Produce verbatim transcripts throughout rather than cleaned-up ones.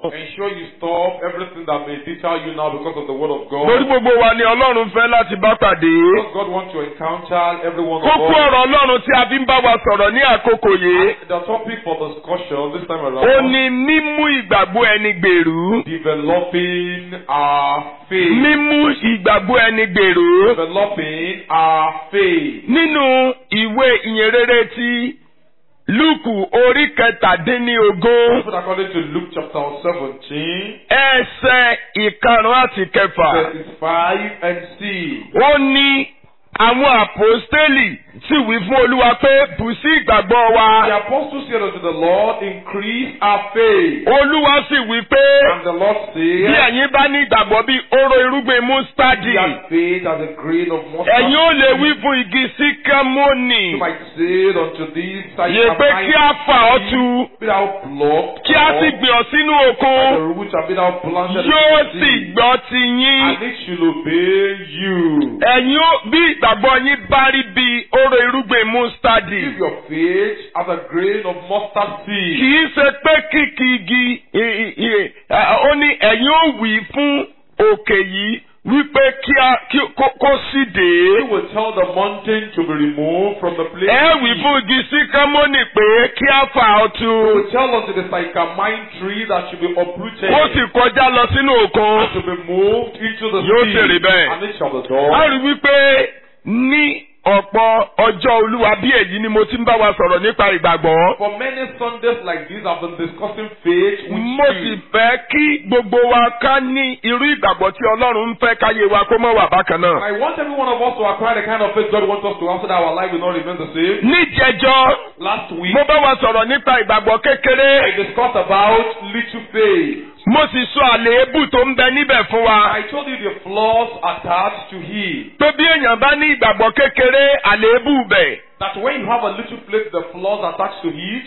Ensure you stop everything that may deter you now because of the word of God. Lórí gbogbo wa ni Ọlọ́run fẹ́ láti bá pàdé. Because God wants to encounter every one of Kókó us. ọ̀rọ̀ Ọlọ́run tí a fi ń bá wa sọ̀rọ̀ ní àkókò yìí. The topic for discussion this time around. Ó ní mímú ìgbàgbọ́ ẹni gbèrú. Developing our faith. Mímú ìgbàgbọ́ ẹni gbèrú. Developing our faith. Nínú ìwé ìyìnrere ti Lúùkù orí kẹtàdínlógún. According to Luke chapter seventeen. Ẹsẹ̀ ìkarùn-ún àti kẹfà. Verses five and six. Ó ní àwọn àpọ́stélì sì wí fún Olúwa pé bù sí ìgbàgbọ́ wa. The apostles said unto the Lord, increase our faith. Olúwa sì wí pé And the Lord bí said, ẹ̀yin bá ní ìgbàgbọ́ bí hóró irúgbìn mustadi. you have faith as a grain of mustard. Ẹ̀yin ó lè wí fún igi síkámónì. You might say unto these, Yè pé kí a fà ọ́ tu. be thou plucked, Kí a sì gbìn ọ́ sínú and the òkun. roots shall be thou planted in Yóò the sì sea, gbọ́ ti yín. and it shall obey you. Ẹ̀yin ó bí ìgbàgbọ́ yín bá rí bí hóró irúgbìn mustadi. Give your faith as a grain of mustard seed. Kì í ṣe pé kìkì igi ì- ì- ì- ó ní ẹ̀yin ó wí fún òkè yìí wípé kí a kí kó kó sì You dé. will tell the mountain to be removed from the place. Ẹ wí fún igi síkámónì pé kí a fà ọ́ You tu. will tell unto the sycamine tree that should be uprooted Ó sì kọjá lọ sínú òkun. and to be moved into the Yóò sì sea, rí bẹ́ẹ̀. and it shall be A done. rí wípé ní ọ̀pọ̀ ọjọ́ Olúwa bí èyí ni mo ti ń bá wa sọ̀rọ̀ nípa ìgbàgbọ́. For many Sundays like this, I've been discussing faith with Mo sì you. fẹ́ kí gbogbo wa ká ní irú ìgbàgbọ́ tí Ọlọ́run ń fẹ́ káyé wa kó mọ́ wà bákan náà. I want every one of us to acquire the kind of faith God wants us to have so that our life will not remain the same. Níjẹjọ́ Last week, mo bá wa sọ̀rọ̀ nípa ìgbàgbọ́ kékeré. I discussed about little faith. Mo sì sọ àléébù tó ń bẹ níbẹ̀ fún wa. I told you the flaws attached to him. Pé bí èèyàn bá ní ìgbàgbọ́ kékeré, àléébù bẹ̀. That when you have a little faith, the flaws attached to it,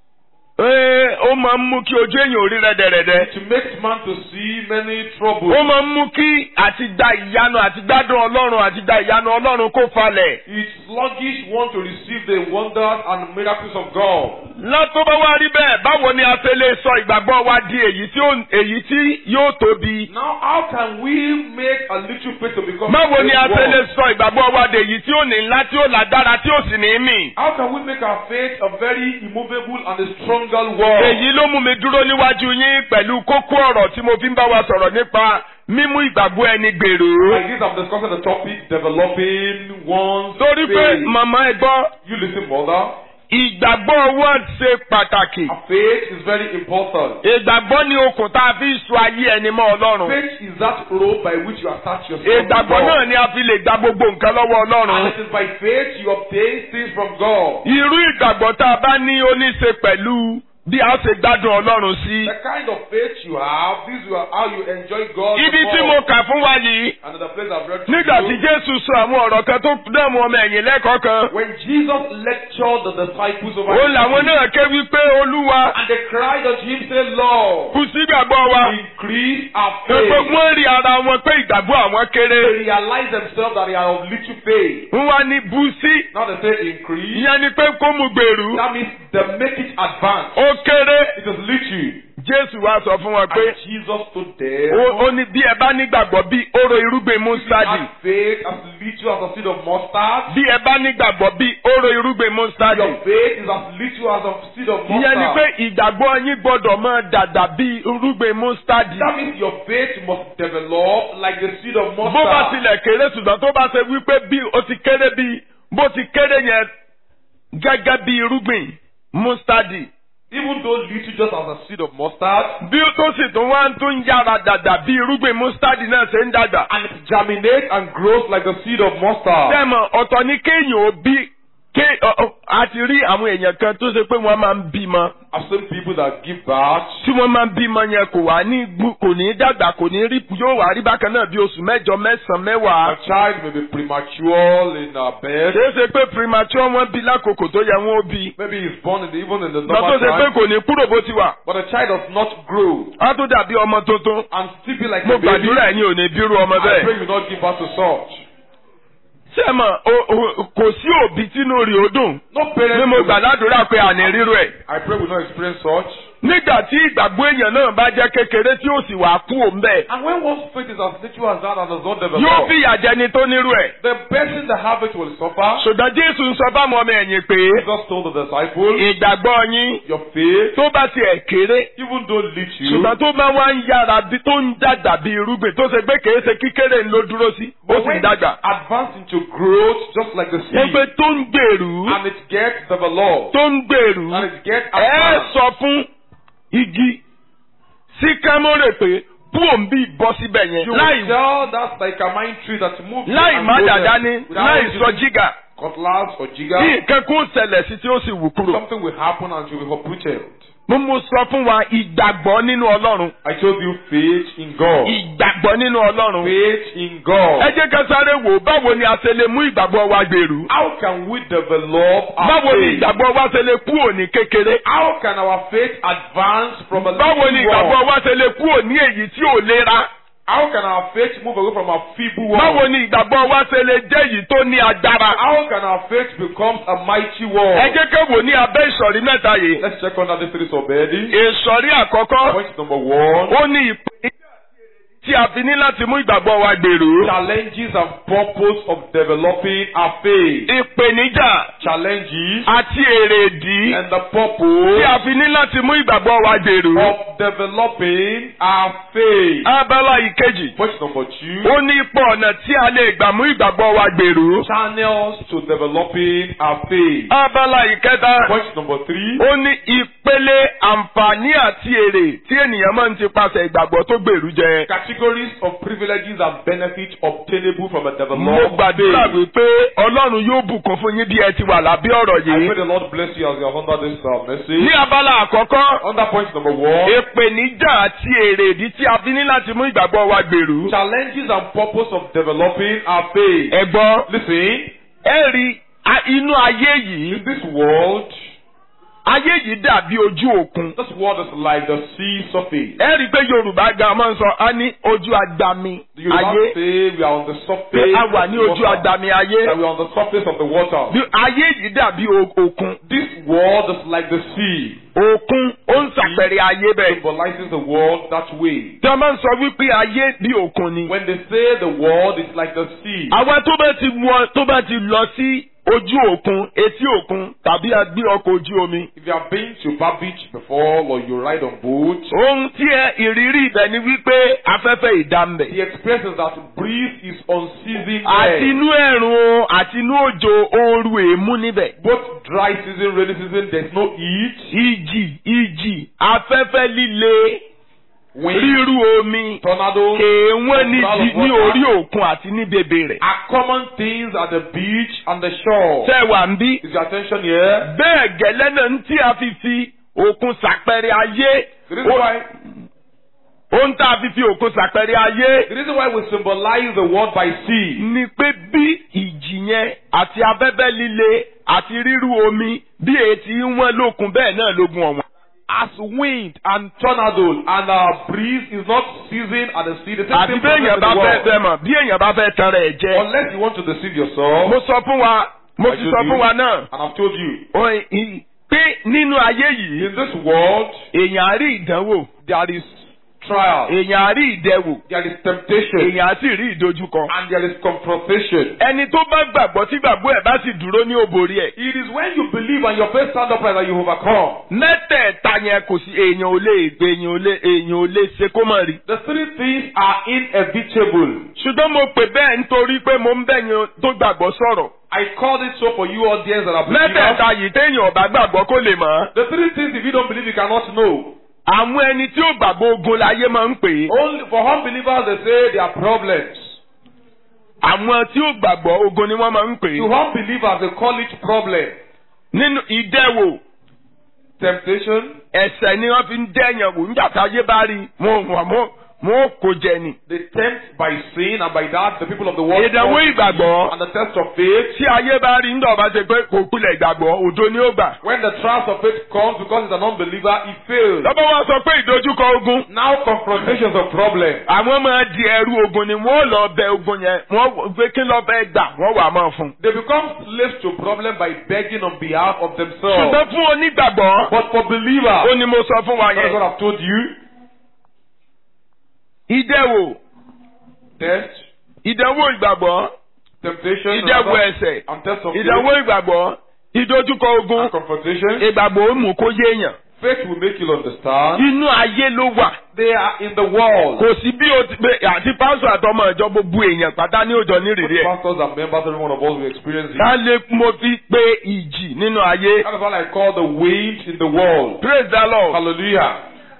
Ee, ó máa ń mú kí ojú èèyàn ò rí rẹ́dẹ̀rẹ́dẹ́. it makes man to see many troubles. Ó máa ń mú kí àti gba ìyanu àti gbádùn Ọlọ́run àti gba ìyanu Ọlọ́run kó falẹ̀. It's sluggish one to receive the wonders and miracles of God. Látó bá wá rí bẹ́ẹ̀, báwo ni a ṣe lè sọ ìgbàgbọ́ wa di èyí tí ó èyí tí yóò tóbi? Now, how can we make a little faith to become Báwo ni a a ṣe great lè one? sọ ìgbàgbọ́ wa di èyí tí ó ní ńlá tí ó lágbára tí ó sì ní mì? How can we make our faith a very immovable and a stronger wall? Èyí ló mú mi dúró níwájú yín pẹ̀lú kókó ọ̀rọ̀ tí mo fi ń bá wa sọ̀rọ̀ nípa mímú ìgbàgbọ́ ẹni gbèrú. Like this, I'm discussing the topic, developing one's Torí pé faith. màmá ẹ gbọ́, You listen, mother. ìgbàgbọ́ wọn ṣe pàtàkì. Our faith is very important. Ìgbàgbọ́ ni okùn tá a fi ń so ayé ẹni mọ́ Ọlọ́run. Faith is that rope by which you attach yourself to Ìgbàgbọ́ náà God. ni a fi lè gba gbogbo nǹkan lọ́wọ́ And Ọlọ́run. it is by faith you obtain things from God. Irú ìgbàgbọ́ tá a bá ní ó ní ṣe pẹ̀lú bí a ṣe gbádùn Ọlọ́run sí. The kind of faith you have, this is how you enjoy God. Ibi the tí more. mo kà fún wa yìí, And the place I've read to nígbà tí you, Jésù sọ àwọn ọ̀rọ̀ kan tó dẹ́mu ọmọ ẹ̀yìn lẹ́kọ̀ọ́ kan, when Jesus lectured the disciples over ó làwọn náà ké wípé Olúwa and they cried unto him, say, Lord, kù sí ìgbàgbọ́ wa. increase our Pé faith. wọ́n rí ara wọn pé ìgbàgbọ́ àwọn kéré. They realize themselves that they are of little faith. Ń wá ní bú sí. Now they say increase. Ìyẹn ni pé kó mu gbèrú. That means they make it advance. Ó kéré. It is little. Jésù wá sọ fún wọn pé And Jesus stood there. ó ó ní bí ẹ bá nígbàgbọ́ bí hóró irúgbìn If you mustadi. have faith as little as a seed of mustard, Bí ẹ bá nígbàgbọ́ bí hóró irúgbìn mustadi. your faith is as little as a seed of Ìyẹn ni pé mustard. ìgbàgbọ́ yín gbọ́dọ̀ máa dàgbà bí irúgbìn mustadi. That means your faith must develop like the seed of Bó bá mustard. tilẹ̀ kéré ṣùgbọ́n tó bá ṣe wípé bí ó ti kéré bí bó ti kéré yẹn gẹ́gẹ́ bí irúgbìn mustadi. Even though little just as a seed of mustard, Bí ó tó sì tún wá ń tún yára dàgbà bí irúgbìn mustadi náà ṣe ń dàgbà. and it germinates and grows like the seed of mustard. Dẹ́mọ̀ ọ̀tọ̀ ni kéèyàn ó bí ké ọ- ọ- a ti rí àwọn èèyàn kan tó ṣe pé wọ́n máa ń bímọ. I've seen people that give birth. Tí wọ́n máa ń bímọ yẹn kò wá ní gbú kò ní dàgbà kò ní rí yóò wá rí bákan náà bí oṣù mẹ́jọ mẹ́sàn-án A mẹ́wàá. child may be premature in a bed. Ṣé é ṣe pé premature wọ́n bí lákòókò tó yẹ wọ́n ó bí. Maybe he's born in the, even in the Lọ tó normal ṣe pé time. kò ní kúrò bó ti wà. But the child does not grow Á tó dàbí ọmọ tuntun. and still be like Mo a baby. gbàdúrà ẹ̀yin ò ní bírú ọmọ I pray bẹ́ẹ̀. you not give birth to such. Ṣé mọ̀ o- o- kò sí òbí tínú rí o dùn. No Ní parents. mo will- gbàdúrà pé àní rírú ẹ̀. I pray we not experience such. nígbà tí ìgbàgbọ́ èèyàn náà bá jẹ́ kékeré tí ó sì wà kú òun bẹ́ẹ̀. And when one's faith is as little as that and does not yóò develop, fìyà jẹni tó nírú ẹ̀. the person that have it will suffer. ṣùgbọ́n Jésù ń sọ fáwọn ọmọ ẹ̀yìn pé Jesus told the disciples, ìgbàgbọ́ yín your faith, tó bá tiẹ̀ kéré even though little, ṣùgbọ́n tó máa wá ń yára bí tó ń dàgbà bí irúgbìn tó ṣe pé kèé ṣe kíkéré ń ló dúró sí ó but sì when ń dàgbà. it advance into growth, just like the wọ́n pé seed, tó ń gbèrú and it gets developed, tó ń gbèrú and it gets ẹ advanced, sọ fún igi síkámórè pé bú òun bí bọ́ síbẹ̀ yẹn you láì will tell that sycamine tree that moves láì and má grows dàda ní without láì using sọ jígà cutlass or jigger. bí nǹkan kó ṣẹlẹ̀ sí tí ó sì wù kúrò. Something will happen and you will be uprooted. mo mú sọ fún wa ìgbàgbọ́ nínú Ọlọ́run. I told you faith in God. ìgbàgbọ́ nínú Ọlọ́run. Faith in God. ẹ jẹ́ ká sáré wò báwo ni a ṣe lè mú ìgbàgbọ́ wa gbèrú. How can we develop our báwo ni faith? ìgbàgbọ́ wa ṣe lè kúrò ní kékeré. How can our faith advance from a báwo ni little ìgbàgbọ́ world? wa ṣe lè kúrò ní èyí tí ò lera. How can our faith move away from a feeble world? báwo ni ìgbàgbọ́ wa ṣe lè jẹ́ èyí tó ní agbára. How can our faith become a mighty world? ẹ jẹ́ ká wò ní abẹ́ ìsọ̀rí mẹ́ta yìí. Let's check under the three subheadings. ìsọ̀rí àkọ́kọ́ Point number one. ó ní ìpè tí a fi ní láti mú ìgbàgbọ́ wa gbèrú. Challenges and purpose of developing our faith. ìpèníjà Challenges àti èrèdí and the tí purpose a fi ní láti mú ìgbàgbọ́ wa gbèrú. of developing our faith. abala ìkejì Point number two. ó ní ipò ọ̀nà tí a lè gbà mú ìgbàgbọ́ wa gbèrú. Channels to developing our faith. abala ìkẹta Point number three. ó ní ìpele àǹfààní àti èrè tí ènìyàn máa ń ti pàṣẹ ìgbàgbọ́ tó gbèrú jẹ. Categories of privileges and benefits obtainable from a mo developed gbàdúrà faith. wípé Ọlọ́run yóò bùkún fún yín bí ẹ ti wà lábẹ́ ọ̀rọ̀ I pray yìí. the Lord bless you as you are under this uh, message. ní abala àkọ́kọ́ Under point number one. ìpèníjà àti èrèdí tí a fi ní láti mú ìgbàgbọ́ wa gbèrú. Challenges and purpose of developing our faith. ẹ gbọ́ Listen, ẹ rí a- inú ayé yìí in this world, ayé yìí dàbí ojú òkun. this world is like the sea surface. ẹ rí i pé Yorùbá gan máa ń sọ á ní ojú agbami The Yoruba ayé say we are on the pé surface a wà of ní the ojú water. agbami ayé. That we are on the surface of the water. Bí ayé yìí dàbí o- òkun. This world is like the sea. Òkun ó ń ṣàpẹẹrẹ ayé bẹ́ẹ̀. Symbolizes the world that way. tí wọ́n máa ń sọ wípé ayé bí òkun ni. When they say the world is like the sea, àwa tó bá ti wọ tó bá ti lọ sí ojú òkun etí òkun tàbí a gbé ọkọ̀ ojú omi. if you have been to Bar Beach before or you ride on boat, ohun tí ẹ ìrírí ibẹ̀ ni wípé afẹ́fẹ́ ìdámbẹ̀. the experience is that breeze is unceasing àti there. inú ẹ̀rùn o àti inú òjò ooru èémú níbẹ̀. Both dry season, rainy season, there's no heat. ìjì ìjì afẹ́fẹ́ líle Wind, ríru omi tornado, èèwọ̀n ní flood jí of ní water orí òkun àti ní bèbè rẹ̀. are common things at the beach and the shore. sẹ́wà ń bí. Is your attention here? bẹ́ẹ̀ gẹ́lẹ́ náà ń tí a fi fi òkun ṣàpẹẹrẹ ayé. The reason why, ohun tá a fi fi òkun ṣàpẹẹrẹ ayé. the reason why we symbolize the world by sea ni pé bí ìjì yẹn àti afẹ́fẹ́ líle àti ríru omi bí etí wọn lókun bẹ́ẹ̀ náà lógun ọ̀wọ́n. as wind and tornado and uh, breeze is not ceasing at the sea. The same àti thing bí èèyàn in bá the fẹ́ world. fẹ́ mọ̀ bí èèyàn bá fẹ́ tan rẹ̀ jẹ. Unless you want to deceive yourself, mo sọ fún wa mo I ti told sọ you, fún wa náà. and I've told you, Oyin, i- pé nínú ayé yìí in this world èèyàn á rí ìdánwò there is trial, èèyàn á rí ìdẹwò there is temptation, èèyàn á sì rí ìdojúkọ. and there is confrontation. ẹni tó bá gbàgbọ́ tí gbàgbọ́ ẹ̀ bá sì dúró ní òbòrí ẹ̀. It is when you believe and your faith stand upright that you overcome. mẹ́tẹ̀ẹ̀ta yẹn kò sí èèyàn ò lè gbé èèyàn ò lè èèyàn ò lè ṣe kó mọ̀ rí. The three things are inevitable. ṣùgbọ́n mo pè bẹ́ẹ̀ nítorí pé mo ń bẹ̀yìn tó gbàgbọ́ sọ̀rọ̀. I called it so for you audience that are believers. mẹ́tẹ̀ẹ̀ta yìí téèyàn ò bá gbàgbọ́ kó lè mọ̀. The three things, if you don't believe, you cannot know. àwọn ẹni tí ó gbàgbọ́ ogun láyé máa ń pè é. Only for unbelievers, they say there are problems. àwọn tí ó gbàgbọ́ ogun ni wọ́n máa ń pè To é. unbelievers, they call it problem. nínú ìdẹ́wò Temptation, ẹ̀ṣẹ̀ ni wọ́n fi ń dẹ́yàn wò nígbà táyé bá rí mo wà mo wọn ò kó jẹ ni. They tempt by sin, and by that the people of the world Ìdánwò fall ìgbàgbọ́. and the test of faith. Tí ayé bá rí nígbà bá ṣe pé kò pilẹ̀ ìgbàgbọ́, òdo ni ó gbà. When the trials of faith comes because he's an unbeliever, he fails. Lọ́bọ̀ wá sọ pé ìdojúkọ ogun. Now confrontations of problem. Àwọn máa di ẹrú ogun ni wọ́n lọ bẹ ogun yẹn. Wọ́n gbé kí lọ bẹ gbà, wọ́n wà máa fún. They become slaves to problem by begging on behalf of themselves. Ṣùgbọ́n fún onígbàgbọ́, But for believers, ó ní mo sọ fún wa that's yẹn. what I've told you. Ìdẹ̀wò, Test, ìdánwò ìgbàgbọ́, temptation, ìdẹ̀wò rather, ẹ̀ṣẹ̀, and test of faith, ìdánwò ìgbàgbọ́, ìdojúkọ ogun, and confrontation. ìgbàgbọ́ ó mú kó yéèyàn. Faith will make you understand. Inú ayé ló wà. They are in the world. Kò sí bí o ti pé àti pásítọ̀ àtọmọ ìjọ gbogbo èèyàn pátá ní òjò ní rèé ẹ̀. Pastors and members, every one of us will experience it. Ká lè mo fi pé ìjì nínú ayé. That is what I call the waves in the world. Praise the Lord. Hallelujah.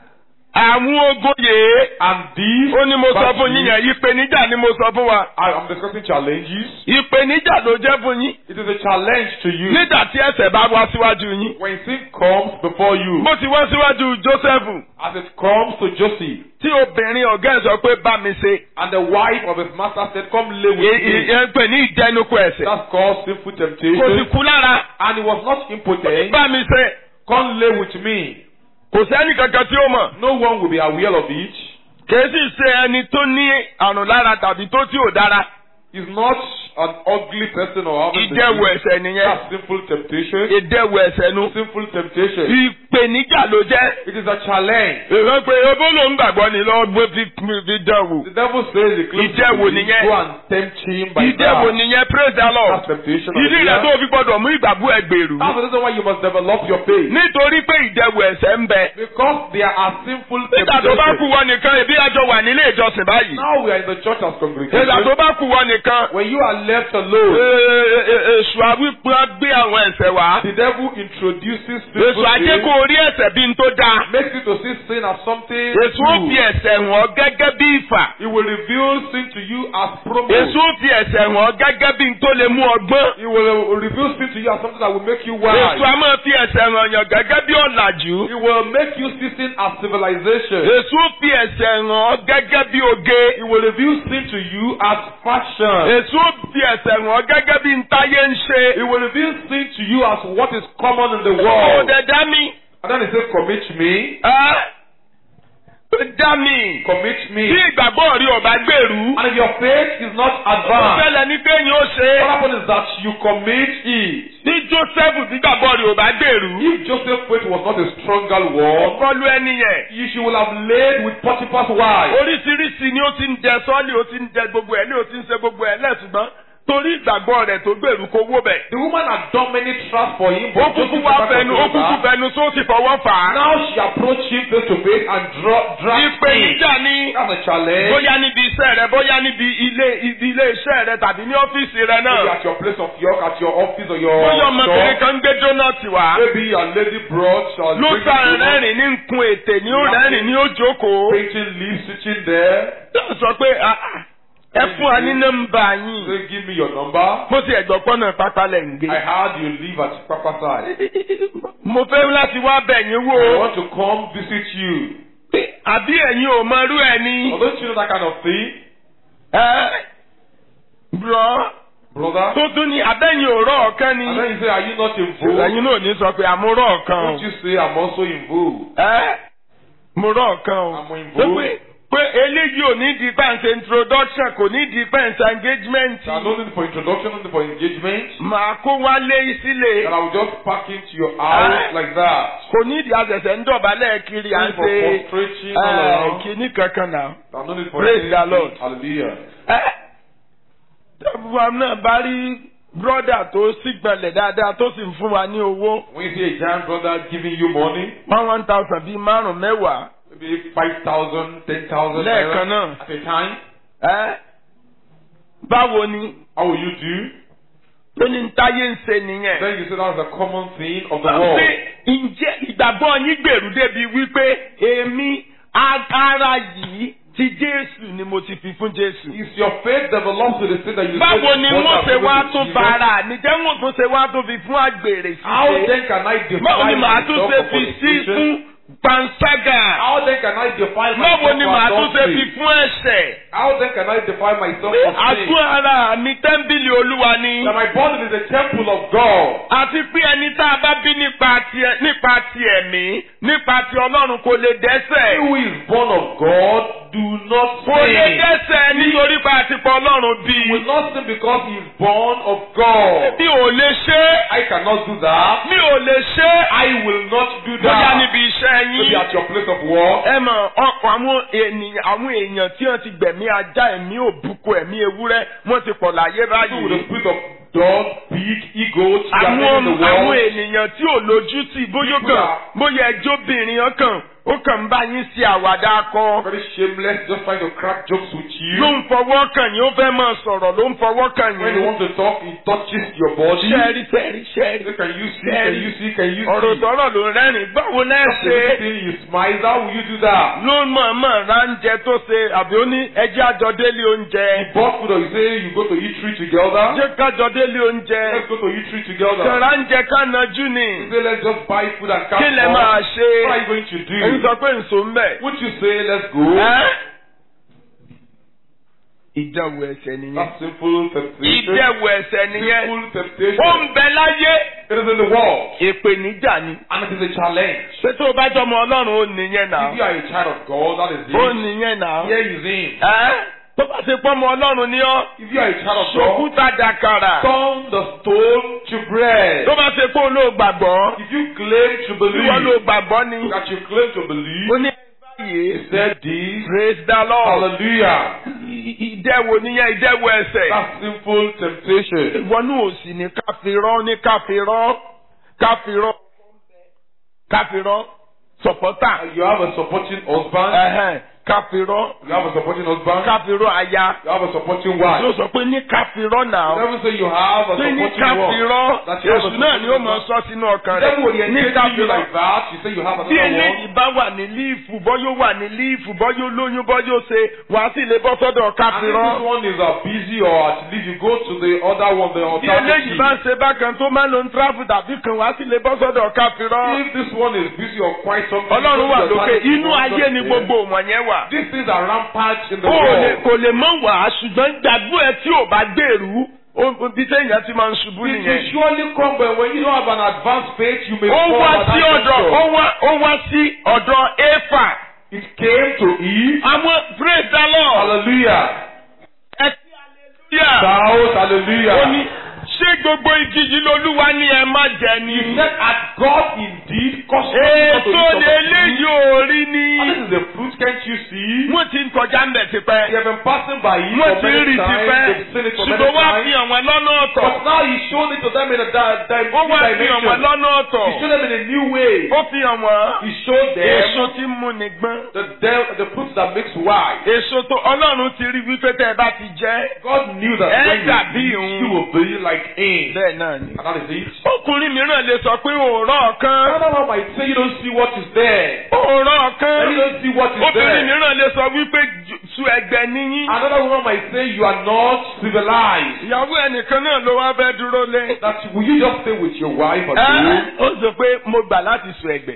Àwọn ogun yèé. And these, Ó ní mo sọ fún yín battles, yẹn, ìpèníjà ni mo sọ fún wa. I am discussing challenges. Ìpèníjà ló jẹ́ fún yín. It is a challenge to you. Nígbà tí ẹ̀ṣẹ̀ bá wá síwájú yín. When sin comes before you, Bó ti wá síwájú Jósẹ́fù. as it comes to Joseph, Tí obìnrin ọ̀gá ẹ̀ sọ pé bá mi ṣe. and the wife of his master said, come lay with me. Ìyẹn pè ní ìdẹnukọ ẹ̀ṣẹ̀. That's called sinful Kò sì temptation. kú lára. And he was not impotent. Bá mi ṣe. Come lay with me. Kò sẹ́ni kankan tí ó mọ̀. No one will be aware of it. Kìí sì ṣe ẹni tó ní àrùn lára tàbí tó tí ò dára. He's not an ugly person or having Ìdẹ̀wò ẹ̀ṣẹ̀ nìyẹn. That's sinful temptation. Ìdẹ̀wò ẹ̀ṣẹ̀ nu. Sinful temptation. Ìpèníjà ló jẹ́. It is a challenge. Ìwé pé ebó ló ń gbàgbọ́ ni lọ́wọ́ gbé fi fi dẹ̀wò. The devil says he claims to Ìdẹ̀wò be, nìyẹn. go and tempt him by Ìdẹ̀wò that. nìyẹn praise the Lord. That's temptation. of Ìdí the rẹ̀ devil. tó fi gbọdọ̀ mú ìgbàgbọ́ ẹ̀ gbèrú. That's the reason why you must develop your faith. Nítorí pé ìdẹ̀wò ẹ̀ṣẹ̀ ń bẹ. Because there are sinful Nígbà tó bá kú temptations. wọ nìkan, ebi àjọ wà nílé ìjọsìn báyìí. Now we are in the church as Nígbà congregation. tó bá kú wọ nìkan. When you are left alone, Èṣù àwípé gbé àwọn ẹ̀ṣẹ̀ wá. the devil introduces Èṣù sinful ajé sin, kò rí ẹ̀ṣẹ̀ bí n tó dáa. makes you to see sin as something Èṣù ó fi good. ẹ̀ṣẹ̀ hàn gẹ́gẹ́ bí ìfà. He will reveal sin to you as promo. Èṣù ó fi ẹ̀ṣẹ̀ hàn gẹ́gẹ́ bí n tó lè mú ọgbọ́n. He will reveal sin to you as something that will make you Èṣù wise. á máa fi ẹ̀ṣẹ̀ hàn yàn gẹ́gẹ́ bí ọ̀làjú. He will make you see sin as civilization. Èṣù ó fi ẹ̀ṣẹ̀ hàn gẹ́gẹ́ bí oge. He will reveal sin to you as fashion. Èṣù ó fi ẹ̀ṣẹ̀ hàn gẹ́gẹ́ bí ntáyé ń ṣe. He will reveal sin to you as what is common in the Ó world. dẹ̀ dá mi. And then he says, commit me, Ẹ́ ó dá mi. commit Tí me. ìgbàgbọ́ rí ọ̀bá gbèrú. And if your faith is not Ó advanced, fẹ́lẹ̀ ní pé yín ó ṣe. what happens is that you commit it. Ní Jósẹ́fù tí ìgbàgbọ́ rí ọ̀bá gbèrú. If Joseph's faith was not a stronger one, Ọkọlù ẹni yẹn. you she will have laid with Potiphar's wife. Oríṣiríṣi ni ó ti ń jẹ sọ́ọ̀lì, ó ti ń jẹ gbogbo ẹ̀ ní ó ti ń ṣe gbogbo ẹ̀ lẹ́sùgbọ́n torí ìgbàgbọ́ rẹ̀ tó gbèrú kó wó bẹ̀. The woman had done many traps for him, Ó but kúkú Joseph wá never fẹnu, ó considered kúkú her. fẹnu tó sì fọwọ́ fà á. Now she approached him face to face and draw, dragged him. Ìpèníjà ni That's a challenge. bóyá níbi iṣẹ́ rẹ, bóyá níbi ilé ibi ilé iṣẹ́ rẹ tàbí ní ọ́fíìsì rẹ Maybe náà. at your place of work, at your office or your Bóyá ọmọbìnrin store. kan ń gbé dónọ́ọ̀tì wá. Maybe a lady brought uh, Ló bringing sá donuts, rẹ́rìn ní nkun ètè ní ó rẹ́rìn ní ó jókòó. painting leaves, sitting there. Yóò sọ pé "Ah, ah, ẹ fún wa ní nọ́mbà yín. Say, give me your number. Mo ti ẹ̀gbọ́n pọ́nà pátá lẹ̀ ń I gbé. heard you live at Papa side. Mo fẹ́ láti wá bẹ̀ yín I wò. want to come visit you. Àbí ẹ̀yin ò mọ irú ẹ̀ ni. Oh, don't you know that kind of thing, Ẹ́ bùrọ̀ brother? tó tún ní abẹ́yìn òrọ̀ ọ̀kan ni. And then you say, are you not involved? Ẹ̀yin náà ní sọ pé àmúrọ̀ ọ̀kan o. Don't you say, I'm also involved? Ẹ́ mo rọ̀ ọ̀kan o. I'm involved. Tó pé pé eléyìí ò ní di pẹ́ǹsẹ̀ introduction kò ní di pẹ́ǹsẹ̀ engagement. There are no need for introduction, no need for engagement. Màá kó wálé sílé. And I will just pack into your house like that. Kò ní di àṣẹ̀ṣẹ̀ ń dọ̀bálẹ̀ kiri à ń No need for ṣe prostrating all around. kìíní kankan náà. There are no need for Praise the anything. Lord. Hallelujah. Ẹ́ tẹ́bùwà náà bá rí brọ́dà tó sígbẹ̀lẹ̀ dáadáa tó sì ń fún wa ní owó. When you see a giant brother giving you money, One one thousand bíi márùn-ún mẹ́wàá. maybe five thousand, ten thousand Lẹ́ẹ̀kan náà. at a time, Ẹ́ báwo ni? how will you do? Ó ní táyé ń ṣe nìyẹn. Then you say that's a common thing of the Pé world. ǹjẹ́ ìgbàgbọ́ yín gbèrú débi wípé èmi ara yìí ti Jésù ni mo ti fi fún Jésù. Is your faith developed to the state that you Báwo say, ni "God, wọ́n I've ṣe given wá to tún Jesus." fara mi jẹ́ wọ́n tún ṣe wá tún fi fún àgbèrè How ṣíṣe? then can I Báwo ni define màá tún myself ṣe for fi sí fornication? fún panṣágà. How then can I defile myself Báwo ni for màá tún ṣe fi adultery? fún ẹ̀ṣẹ̀? How then can I defile myself Pé for sin? àgọ́ ara mi tẹ́ḿbìlì Olúwa ni. That my body is a temple of God. Àti pé ẹni tá a bá bí nípa ti nípa ti ẹ̀mí nípa ti Ọlọ́run kò lè He dẹ́ṣẹ̀. who is born of God do not Kò lè sin. dẹ́ṣẹ̀ nítorí pé àti pé Ọlọ́run bí. He will not sin because he is born of God. Mi ò lè ṣe é. I cannot do that. Mi ò lè ṣe é. I will not do Bóyá that. níbi iṣẹ́ Maybe yín. at your place of work. Ẹ mọ̀ ọkọ̀ àwọn ènìyàn àwọn èèyàn tí wọ́n ti gbẹ̀mí ajá ẹ̀mí òbúkọ ẹ̀mí ewúrẹ́ wọ́n ti pọ̀ láyé People with the báyìí. spirit of dog, pig, eagles, they are Àwọn in the àwọn world. ènìyàn tí ò lójú tì bóyá People kàn are- bóyá ẹjọ́ bìnrin ọkàn ó kàn ń bá yín ṣe àwàdà akọ. Very shameless, just trying to crack jokes with you. Ló ń fọwọ́ kàn yín ó fẹ́ máa sọ̀rọ̀ ló ń fọwọ́ kàn When you yín. want to talk, he touches your body. Ṣẹ́ẹ̀rí ṣẹ́ẹ̀rí ṣẹ́ẹ̀rí. Say, can you see? Can you see? Can you Ọ̀rọ̀ see? tọ́rọ̀ ló ń rẹ́rìn báwo náà Just ṣe. everything you smile. How will you do that? Ló ń mọ̀ọ́mọ̀ ránjẹ tó ṣe àbí ó ní ẹjẹ́ àjọ délé oúnjẹ. You bought food or you say you go to eat tree together. Ṣé kájọ délé oúnjẹ? Let's go to eat tree together. Kàrá ń jẹ ká najú ni. You say let's just buy food and catch Kí lẹ up. máa What ṣe? are you going to Ẹ̀yin do? sọ pé nsò ń bẹ̀. Would you say let's go? Ẹ́? Ìdẹ̀wò ẹ̀ṣẹ̀ nìyẹn. That's simple temptation. Ìdẹ̀wò ẹ̀ṣẹ̀ nìyẹn. Simple temptation. Ó ń bẹ láyé. It is in the world. Ìpèníjà ni. And it is a challenge. Ṣé tó o bá jọmọ Ọlọ́run ó nìyẹn náà? If you are a child of God, that is Ó it. nìyẹn náà. Here is him. Ẹ́? Tó bá ṣe pọ́nmọ Ọlọ́run ni ọ́. If you are a child of God, Ṣòkúta dàkàrà. turn the stone to bread. Tó bá ṣe pé olóò gbàgbọ́. If you claim to Ìwọ ló believe gbàgbọ́ ni. that you claim to Ó believe, ní he báyìí. said this. Praise the Lord. Hallelujah. Ìdẹ̀wò nìyẹn ìdẹ̀wò ẹ̀ṣẹ̀. That's simple temptation. Ìwọ náà ò sì ní káfírọ́ ní káfírọ́ káfírọ́ káfírọ́ sọ̀pọ́tà. You have a supporting husband. Ẹ̀hẹ́n, káfírọ́ You have a supporting husband. káfírọ́ aya. You have a supporting Ló wife. sọ pé ní káfírọ́ The náà. devil say you have a Pé ní supporting wife. káfírọ́ That you have a Èṣù náà ni ó supporting mọ husband. sọ sínú ọkàn The devil will rẹ̀. Ní engage you káfírọ́. like that. You say you have Bí another eléyìí one. bá wà ní líìfù bọ́yó wà ní líìfù bọ́yó lóyún bọ́yó ṣe wàá sì lè bọ́ sọ́dọ̀ And if káfírọ́. this one is uh, busy or at least you go to the other one, the Bí eléyìí bá ń alternative. ṣe bákan tó máa ń lo ń tráfù tàbí kan wàá sì lè bọ́ sọ́dọ̀ káfírọ́. If this one is busy or quite something, Ọlọ́run you wà go to the lókè alternative inú one, ayé just ni there. gbogbo wọn yẹn wà. These things are rampant in the Ó lè world. kò lè mọ̀ wá ṣùgbọ́n gbàgbọ́ ẹ tí ò bá gbèrú ó- bí téèyàn ti máa ń ṣubú It will nìyẹn. surely crumble. When you don't have an advanced faith, you may Ó fall wá at sí that ọ̀dọ̀ ó juncture. wá ó wá sí ọ̀dọ̀ Éfà. It came to Eve. Àwọn praise the Lord. Hallelujah. Ẹ ti hallelujah. Shout Ó hallelujah. ní ṣé gbogbo igi yìí lolúwa ní ẹ má jẹ ni. He said, as God indeed caused us not to Èso eat of ni the eléyìí fruit. ò rí And ni. this is the fruit, can't you see? Wọ́n ti ń kọjá ń bẹ̀ You tipẹ́. have been passing by it Wọ́n for ti ń many rí times. tipẹ́. They've seen it for many Ṣùgbọ́n wá fi times. hàn wọ́n lọ́nà ọ̀tọ̀. But now he showed it to them in a di- di- Ó new wá fi hàn wọ́n dimension. lọ́nà ọ̀tọ̀. He showed them in a new way. Ó fi hàn wọ́n. He showed them Èso tí ń múni gbọ́n. the, de- the fruit that makes wise. Èso tó Ọlọ́run ti rí wípé tẹ́ ẹ bá ti jẹ́. God knew that Ẹ when dàbí you òun. eat, you will be like him. Bẹ́ẹ̀ náà ni. And that is it. Ọkùnrin mìíràn lè sọ pé òòrọ̀ kan. Another one might say you don't see what is there. Òòrọ̀ kan. And you don't see what is Obìnrin there. mìíràn lè sọ wípé su ẹgbẹ́ níyín. Another woman might say you are not civilized. Ìyàwó ẹnìkan náà ló wá fẹ́ dúró lé. That will you just stay with your wife or Ẹ́, two? ó sọ pé mo gbà láti sùn ẹ̀gbẹ́.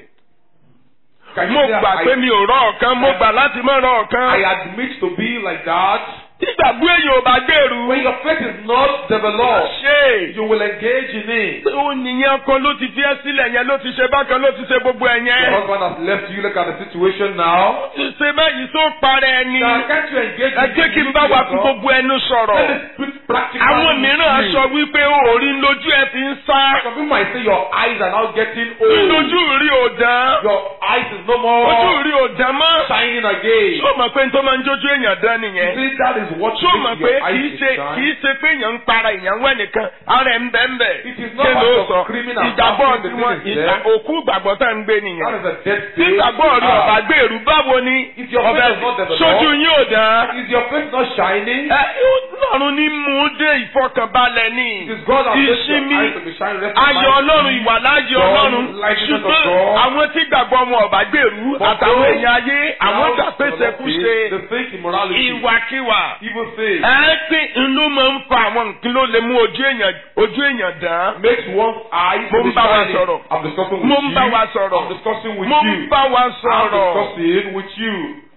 Can you Mo say, gbà pé I, mi ò rọ̀ ọ̀kan, mo gbà láti má rọ̀ I ọ̀kan. admit to be like that? Tí ìgbàgbọ́ èèyàn ò bá gbèrú. When your faith is not developed, Ṣé you will engage in it. ó nìyẹn kan ló ti fi ẹ́ sílẹ̀ yẹn ló ti ṣe bákan ló ti ṣe gbogbo ẹ̀ Your yẹn. husband has left you. Look at the situation now. Ṣé báyìí tó parẹ́ ẹni? Now, can't you engage Ẹ in jẹ́ kí n bá wa fi gbogbo ẹnu sọ̀rọ̀. Let me speak practically. Àwọn mìíràn with you. sọ wípé òòrí lójú ẹ fi ń sá. Some people might say your eyes are now getting Lójú old. rí òdán. Your eyes is no Ojú more rí òdán mọ́. shining again. Ṣé o mọ̀ pé n tó máa ń jójú èèyàn dán You nìyẹn? see, that is what Ṣé o mọ̀ makes pé your kìí eyes ṣe shine. kìí ṣe pé èèyàn ń para èèyàn wẹ̀ nìkan ara ẹ̀ ń bẹ̀ ń bẹ̀. It is not Ṣé part ló of sọ? screaming and Ìgbàgbọ́ laughing, the tí wọ́n thing is ìgbà there. òkú ìgbàgbọ́ tá à ń gbé That nìyẹn. is a dead Tí faith. ìgbàgbọ́ rí Ah. ọ̀bà gbèrú báwo ni If your ọ̀bẹ faith is not developed, sójú yín ò dán? Is your faith not shining? Ẹ Ọlọ́run ní mú dé ìfọkànbalẹ̀ ní. It is God that makes your Ìsinmi eyes to be shining. Rest ayọ̀ in Ọlọ́run mind. ìwà láàyè Joy, Ọlọ́run lightness of ṣùgbọ́n God. àwọn tí gbàgbọ́ wọn ọ̀bà gbèrú But àtàwọn those èèyàn ayé àwọn now gbà pé developing, ṣekúṣe ìṣekúṣe, they think immorality, ìwàkiwà. evil things, Ẹ pín inú máa ń fa àwọn nǹkan ló lè mú ojú èèyàn ojú èèyàn dán. makes one's eyes Mo to be ń bá wa shining. sọ̀rọ̀. I'm discussing with Mo you. ń bá wa sọ̀rọ̀. I'm discussing with Mo you. ń bá wa I'm sọ̀rọ̀. discussing with you.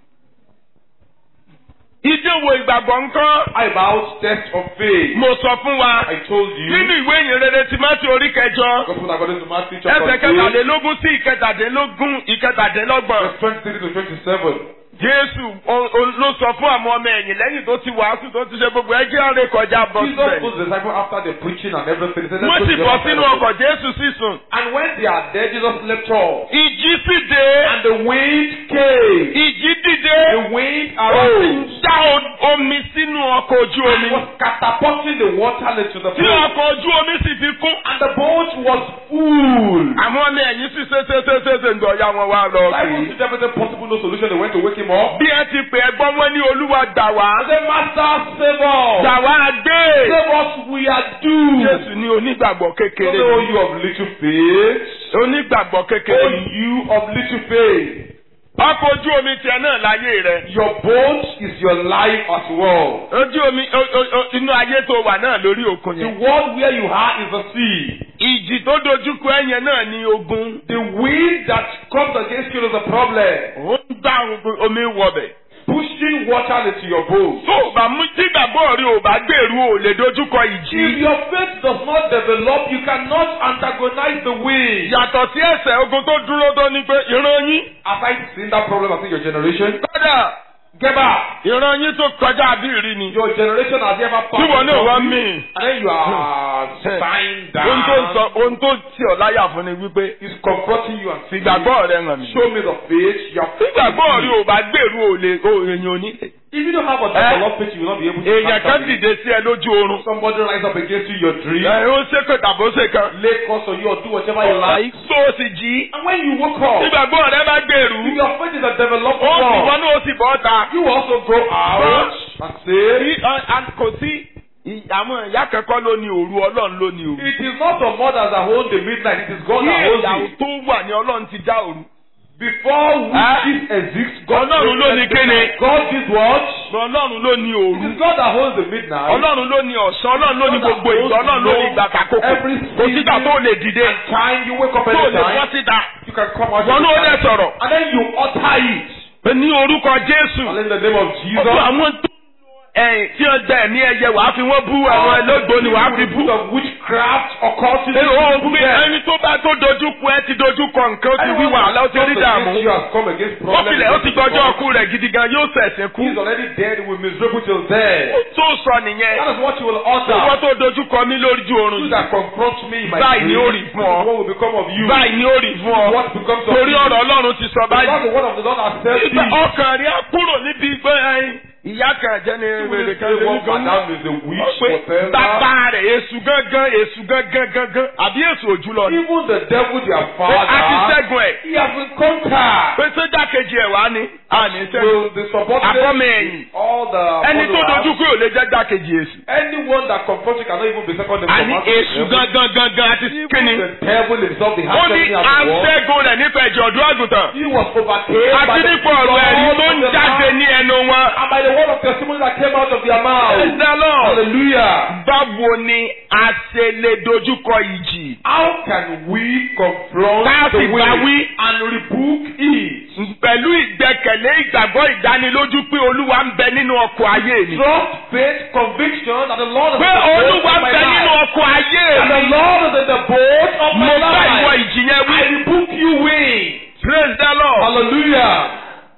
Ìdíwọ̀ ìgbàgbọ́ nǹkan. About test of faith. Mo sọ fún wa. I told you. Nínú ìwé ìyìn rere ti Mátíù orí kẹjọ. Gospel according to Matthew Ẹsẹ̀ chapter eight, kẹtàlélógún sí ìkẹtàdínlógún ìkẹtàdínlọ́gbọ̀n. verse twenty-three to twenty-seven. Jésù o- o- ló sọ fún àwọn ọmọ ẹ̀yìn lẹ́yìn tó ti wàásù tó ti ṣe gbogbo ẹjẹ́ àárẹ̀ kọjá bọ́ Jesus síbẹ̀. told the disciples after the preaching and everything, he said, Wọ́n let's sì go to bọ́ the sínú other ọkọ̀ side. Jésù sì sùn. And when they are there, Jesus slept off. Ìjì sì dé. And the wind came. Ìjì dìde. The wind Ó sì ń arose. já o- omi sínú ọkọ̀ ojú And omi. was catapulting the water into the Tí boat. ọkọ̀ ojú omi sì fi kún. And the boat was full. Àwọn ọmọ ẹ̀yìn sì ṣe ṣe ṣe ṣe ṣe ń dọ̀ya wọn wá lọ Disciples kì í. did everything possible, no solution. They went to wake him up. Bí ẹ ti pè é gbọ́ wọ́n ní Olúwa gbà wá. And the master save us. Gbà wá gbé. Save us, we are doomed. Jésù ní onígbàgbọ́ kékeré. Oh, you of little faith. Onígbàgbọ́ Oh, kékeré. you of little faith. Ọkọ̀ ojú omi tiẹ̀ náà láyé rẹ̀. Your boat is your life as well. Ojú omi o- o- o- inú ayé tó wà náà lórí òkun The yẹn. world where you are is the sea. Ìjì tó dojúkọ ẹ̀yẹn náà ní ogun. The wind that comes against you is a problem. Ó ń gbá omi wọbẹ̀. Pushing water into your boat. Tó o bá mú tí ìgbàgbọ́ rí o bá gbèrú o lè dojúkọ ìjì. If your faith does not develop, you cannot antagonize the wind. Yàtọ̀ sí ẹsẹ̀ ogun tó dúró tó ní pé ìran yín. Aside seeing that problem, I think your generation. Kódà Get back. ìran yín tó kọjá bí ìrí ni. Your generation has ever passed. Tí wọn náà wá from you, mí. And then you are signed down. Ohun tó ń sọ ohun tó tì ọ́ láyà fún ni wípé He's confronting you and saying, ìgbàgbọ́ rẹ hàn mí. show me the faith. Your Tí ìgbàgbọ́ rí o bá gbèrú o lè o èèyàn ò ní. If you don't have a developed faith, you will not be able to Èèyàn kan stand dìde sí ẹ lójú oorun. Somebody rise up against you, your dream. Ẹ ó ṣépè tàbó ṣe kan. Lay curse on you or do whatever you like. So o sì jí. And when you woke Tí up, ìgbàgbọ́ rẹ bá gbèrú. if your faith is a developed Ó sì one, wọ́n náà ó sì bọ́ ta. you also go out and say, Rí ẹ kò sí àwọn ìyá kankan ló ní òru Ọlọ́run ló ní òru. it is not the mothers that hold the midnight, it is God Kí that holds ìyàwó it. tó wà ní Ọlọ́run ti dá òru. Before witches exist, God Ọlọ́run ló ní kíni. God did what? Ọlọ́run ló ní It òru. is God that holds the midnight. Ọlọ́run ló ní ọ̀sán, Ọlọ́run ló ní gbogbo ìgbà, Ọlọ́run ló ní ìgbà kàkókò. Every Kò sígbà tó lè dìde, And time you wake up tó lè bọ́ anytime, síta. you can come out Wọ́n ló dẹ̀ anytime. sọ̀rọ̀. And then you utter it. Pé ní orúkọ Jésù. And in the name of Jesus. Ọ̀pọ̀ àwọn tó ẹ̀yìn tí wọ́n dá ẹ̀mí ẹyẹ wàá fi wọ́n bú àwọn ẹlẹ́gbọ̀n ni wàá fi bú. People of witchcraft, occultism, Ẹ ó people gbé there. ẹni tó bá tó dojú kọ ẹ ti dojú kọ nǹkan ó ti wí Anyone wàhálà ó that ti rí comes dààmú. against you has come against Ó problems. filẹ̀ ó ti gbọ́jọ́ ọkú rẹ̀ gidi gan yóò ṣẹ̀ṣẹ̀ kú. He is already dead, will miserable till death. Ó tó sọ nìyẹn. That is what you will Ìwọ́n utter. tó dojú kọ mí lójú oorun. You that confront me in my Báyìí ni ó dream, rí this is fún ọ. what will become of you. Báyìí ni ó rí fún ọ. What becomes of Torí you. ọ̀rọ̀ Ọlọ́run ti sọ Because báyìí. the word of the Lord has said Ìgbà peace. ọkàn rí á kúrò níbi pé ẹyin ìyá kan jẹ́ ní You will wèrè kan say lé what nìkan náà. madam is a witch, Pé whatever. bàbá rẹ̀ èṣù gángan èṣù gángan gángan àbí èṣù òjú lọ ni. Even the devil, their Pé a ti father, ṣẹ́gun ẹ̀. he has been conquered. Pé sójà kejì ẹ̀ wá ní. A ní ṣẹ́gun. Will the supporters, Àkọ́mọ ẹ̀yìn. all the Ẹni tó dojú followers, kúrò lè jẹ́ dákejì èṣù. anyone that confronts you cannot even be second in Àní command. èṣù gángan gángan àti kíni. The devil himself, the Ó hand ní of the world. àṣẹ́gun rẹ̀ nípa ẹ̀jẹ̀ ọ̀dọ́ àgùntàn. He was overcame by Àti the nípa ọ̀rọ̀ ẹ̀rí tó ń jáde ní ẹnu wọn. and by the word of testimony that came out of their mouth. Praise the Lord. Hallelujah. Báwo ni a ṣe lè dojúkọ ìjì? How can we confront Ká the sì bá wí. wind and rebuke it? Pẹ̀lú ìgbẹ́kẹ̀lé ìgbàgbọ́ ìdánilójú pé Olúwa ń bẹ nínú ọkọ̀ ayé mi. Trust, faith, conviction that the Lord is Pé in the boat Olúwa of ń my bẹ nínú life. ọkọ̀ ayé And the mi. Lord is in the boat of Mo my bá ìwọ life. ìjì yẹn I wí. rebuke you, wind. Praise the Lord. Hallelujah.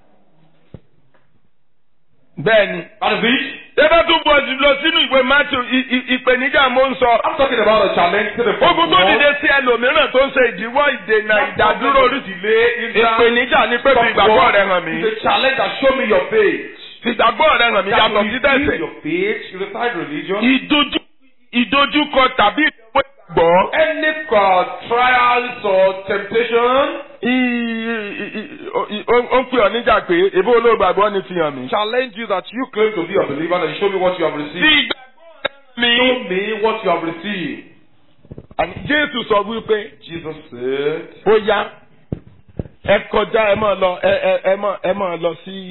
Bẹ́ẹ̀ni. That is it. Tẹ́fẹ́ tún bọ̀ lọ sínú ìwé Matthew ì- ì- ìpèníjà mo ń sọ. I'm talking about a challenge to the Ogun tó dìde sí ẹlòmíràn tó ń ṣe ìdíwọ́ ìdènà ìdádúró orí. Ìpèníjà ni pé fi ìgbàgbọ́ rẹ hàn mí. It's a challenge that show me your faith. Fi ìgbàgbọ́ rẹ hàn mí That yàtọ̀ will sí reveal tẹ̀sẹ̀. your faith, you recite religion. Ìdojú ìdojúkọ tàbí ìdíwọ́ ìgbàgbọ́. Any uh, trials or temptation, I- i- i- o- i- Ó ó ń pè ọ́ níjà pé èbó olóògbàgbọ́ ni fi hàn mí. challenge you that you claim to be a believer and show me what you have Fi received. ìgbàgbọ́ rẹ Show hàn mí. me what you have received. Àní Jésù sọ wípé Jesus said, ó yá ẹ kọjá ẹ máa lọ ẹ ẹ ẹ máa ẹ máa lọ sí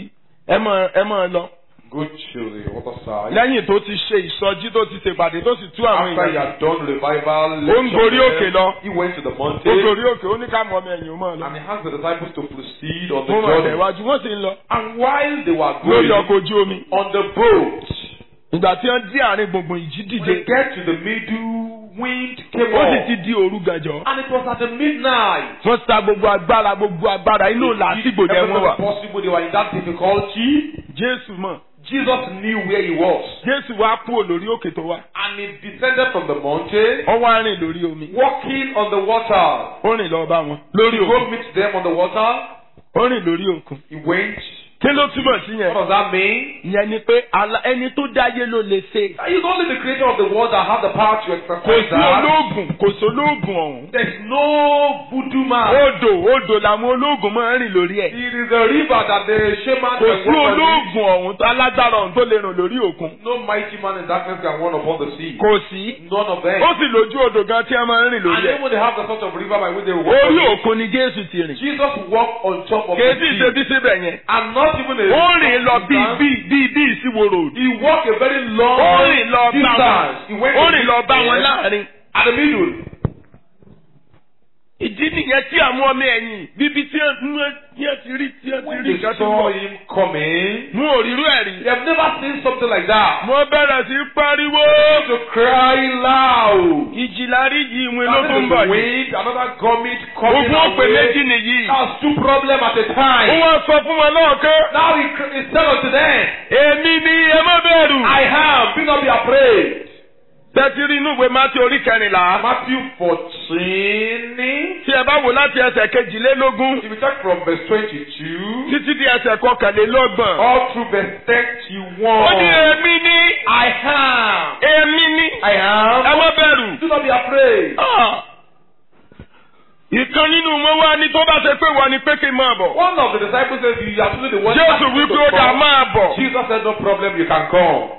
ẹ mọ̀ ẹ mọ̀ lọ. Go to the other side. Lẹ́yìn tó ti ṣe ìsọjí tó ti ṣèpàdé tó sì tú àwọn After he èèyàn. had done revival, Ó ń gorí òkè lọ. he went to the Ó mountain gorí òkè ó ní ká mọ ọmọ ẹ̀yìn ó mọ̀ lọ. and he asked the disciples to proceed on the Wọ́n mọ̀ journey. tẹ̀wájú wọ́n sì ń lọ. And while they were Lórí going ọkọ̀ ojú omi. on the boat, Ìgbà tí wọ́n dí àárín gbùngbùn ìjì when they dìde. get to the middle, wind came Ó sì up. ti di òru gànjọ́. And it was at the midnight. Wọ́n sa gbogbo agbára gbogbo agbára inú làásìgbò dẹ̀ wọ́n wà. Everything possible, they were in that difficulty. Jésù mọ̀. Jesus knew where he was. Jésù wá kúrò lórí òkè tó wá. And he descended from the mountain, Ó wá rìn lórí omi. walking on the water. Ó rìn lọ bá wọn. Lórí He òkun. go meet them on the water. Ó rìn lórí òkun. He went. Kí ló túbọ̀ sí What yẹn? does that mean? Ìyẹn ni pé ala- ẹni tó dáyé ló lè ṣe. He's only the creator of the world that have the power to Kò exercise sí that. olóògùn, kò sí olóògùn ọ̀hún. There's no voodoo man. Odò odò làwọn olóògùn máa ń rìn lórí ẹ̀. It is a river that the shaman Kò can sí walk on it. olóògùn ọ̀hún tó alágbára ọ̀hún tó lè rìn lórí òkun. No mighty man in darkness can run upon the sea. Kò sí. None of them. Ó sì lójú odò gan tí a máa ń rìn And lórí even ẹ̀. when they have the sort of river by which they walk Orí on it, òkun ni Jésù ti rìn. Jesus walked on top of the Kèésì ṣe sea. bí síbẹ̀ yẹn. And not even a Ó rìn lọ bí distance. bí bí bí ìsíwò road. He walked a very long Ó rìn lọ bá wọn. distance. He went Ó to rìn lọ bá wọn there láàrin. at the middle. Ìdí nìyẹn tí àwọn ọmọ ẹ̀yìn bíbí tí wọ́n ti rí tí wọ́n ti When rí they nǹkan tó saw wọ̀. him coming, Mú òrírú ẹ̀ rí. they have never seen something like that. Mo bẹ̀rẹ̀ sí pariwo. To cry loud. Ìjìlá rí yìí ìwé ló That tó ń is bọ̀ the yìí. wind, another comet coming Ogún òpè away. méjì nìyí. That's two problems at a Ó time. wá sọ fún wọn náà ké. Now he, cr- he said unto them, Èmi ni ẹ má bẹ̀rù. I am, be not be afraid. Tẹ́tí rí inú ìwé Mátí orí kẹrìnlá. Matthew fourteen. Tí ẹ bá wò láti ẹsẹ̀ kejìlélógún. If you check from verse twenty-two Títí di ẹsẹ̀ kọkànlélọ́gbọ̀n. all through verse Ó ní thirty-one. èmi ni. I am. Èmi ni. I am. Ẹ má bẹ̀rù. Do not be afraid. Ah. Ìkan nínú wọn wá ní tó bá ṣe pé wọ́n ní pé kí n máa bọ̀. One of the disciples said, you are truly the one Jésù asking wípé to ó dà come." máa bọ̀. Jesus said, no problem, you can come.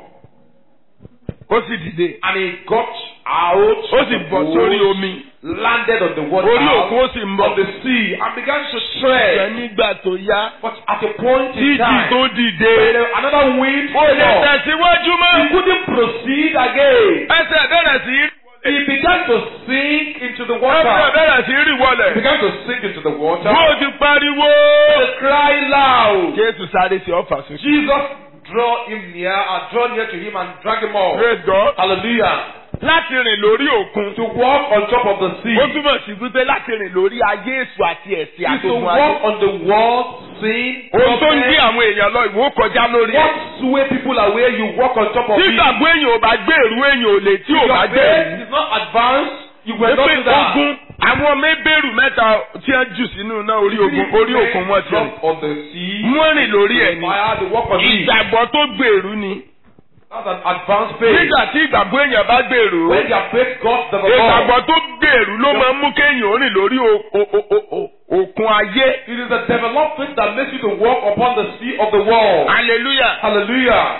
Ó sì dìde. And he got out Ó of sì the bọ̀ boat, sórí omi. landed on the water Orí òkun ó sì ń bọ̀. of the sea and began to Ṣé tread. nígbà tó yá. But at a point in Títì time, tó when dìde. another wind Ó came lè up, tẹ̀síwájú he mọ́. couldn't proceed again. Ẹsẹ̀ bẹ̀rẹ̀ sí í. He began to sink into the Ẹsẹ̀ water. bẹ̀rẹ̀ sí í rì He wọlẹ̀. began to sink into the water. Bó ti pariwo. They cry loud. Jésù sáré sí ọ̀fà sókè. Jesus draw him near and draw near to him and drag him off. Praise God. Hallelujah. Láti rìn lórí òkun. To walk on top of the sea. Ó túmọ̀ sí wípé láti rìn lórí ayé èso àti ẹ̀sìn Is to àtògùn ayé. walk on the world, sin, Ohun tó ń gbé problem. àwọn èèyàn lọ ìwọ kọjá lórí ẹ̀. What sway people away, you walk on top of Tí it. ìgbàgbọ́ èèyàn ò bá gbèrú èèyàn ò lè tí ò Your bá faith gbèrú. is not advanced, you will not Pé do that. ogun àwọn mẹ́bẹ̀rù mẹ́ta tí wọ́n jù sínú náà orí ogun orí òkun wọn ti rìn. Drop on the sea. Wọ́n rìn lórí ẹ̀ ni. Fire, they walk on it. Ìgbàgbọ́ tó gbèrú ni. That's an advanced faith. Nígbà tí ìgbàgbọ́ èèyàn bá gbèrú. When their faith got the Ìgbàgbọ́ tó gbèrú ló máa ń mú kéèyàn rìn lórí o- o- o- o- o- òkun ayé. it is a developed faith that makes you to walk upon the sea of the world. Hallelujah. Hallelujah.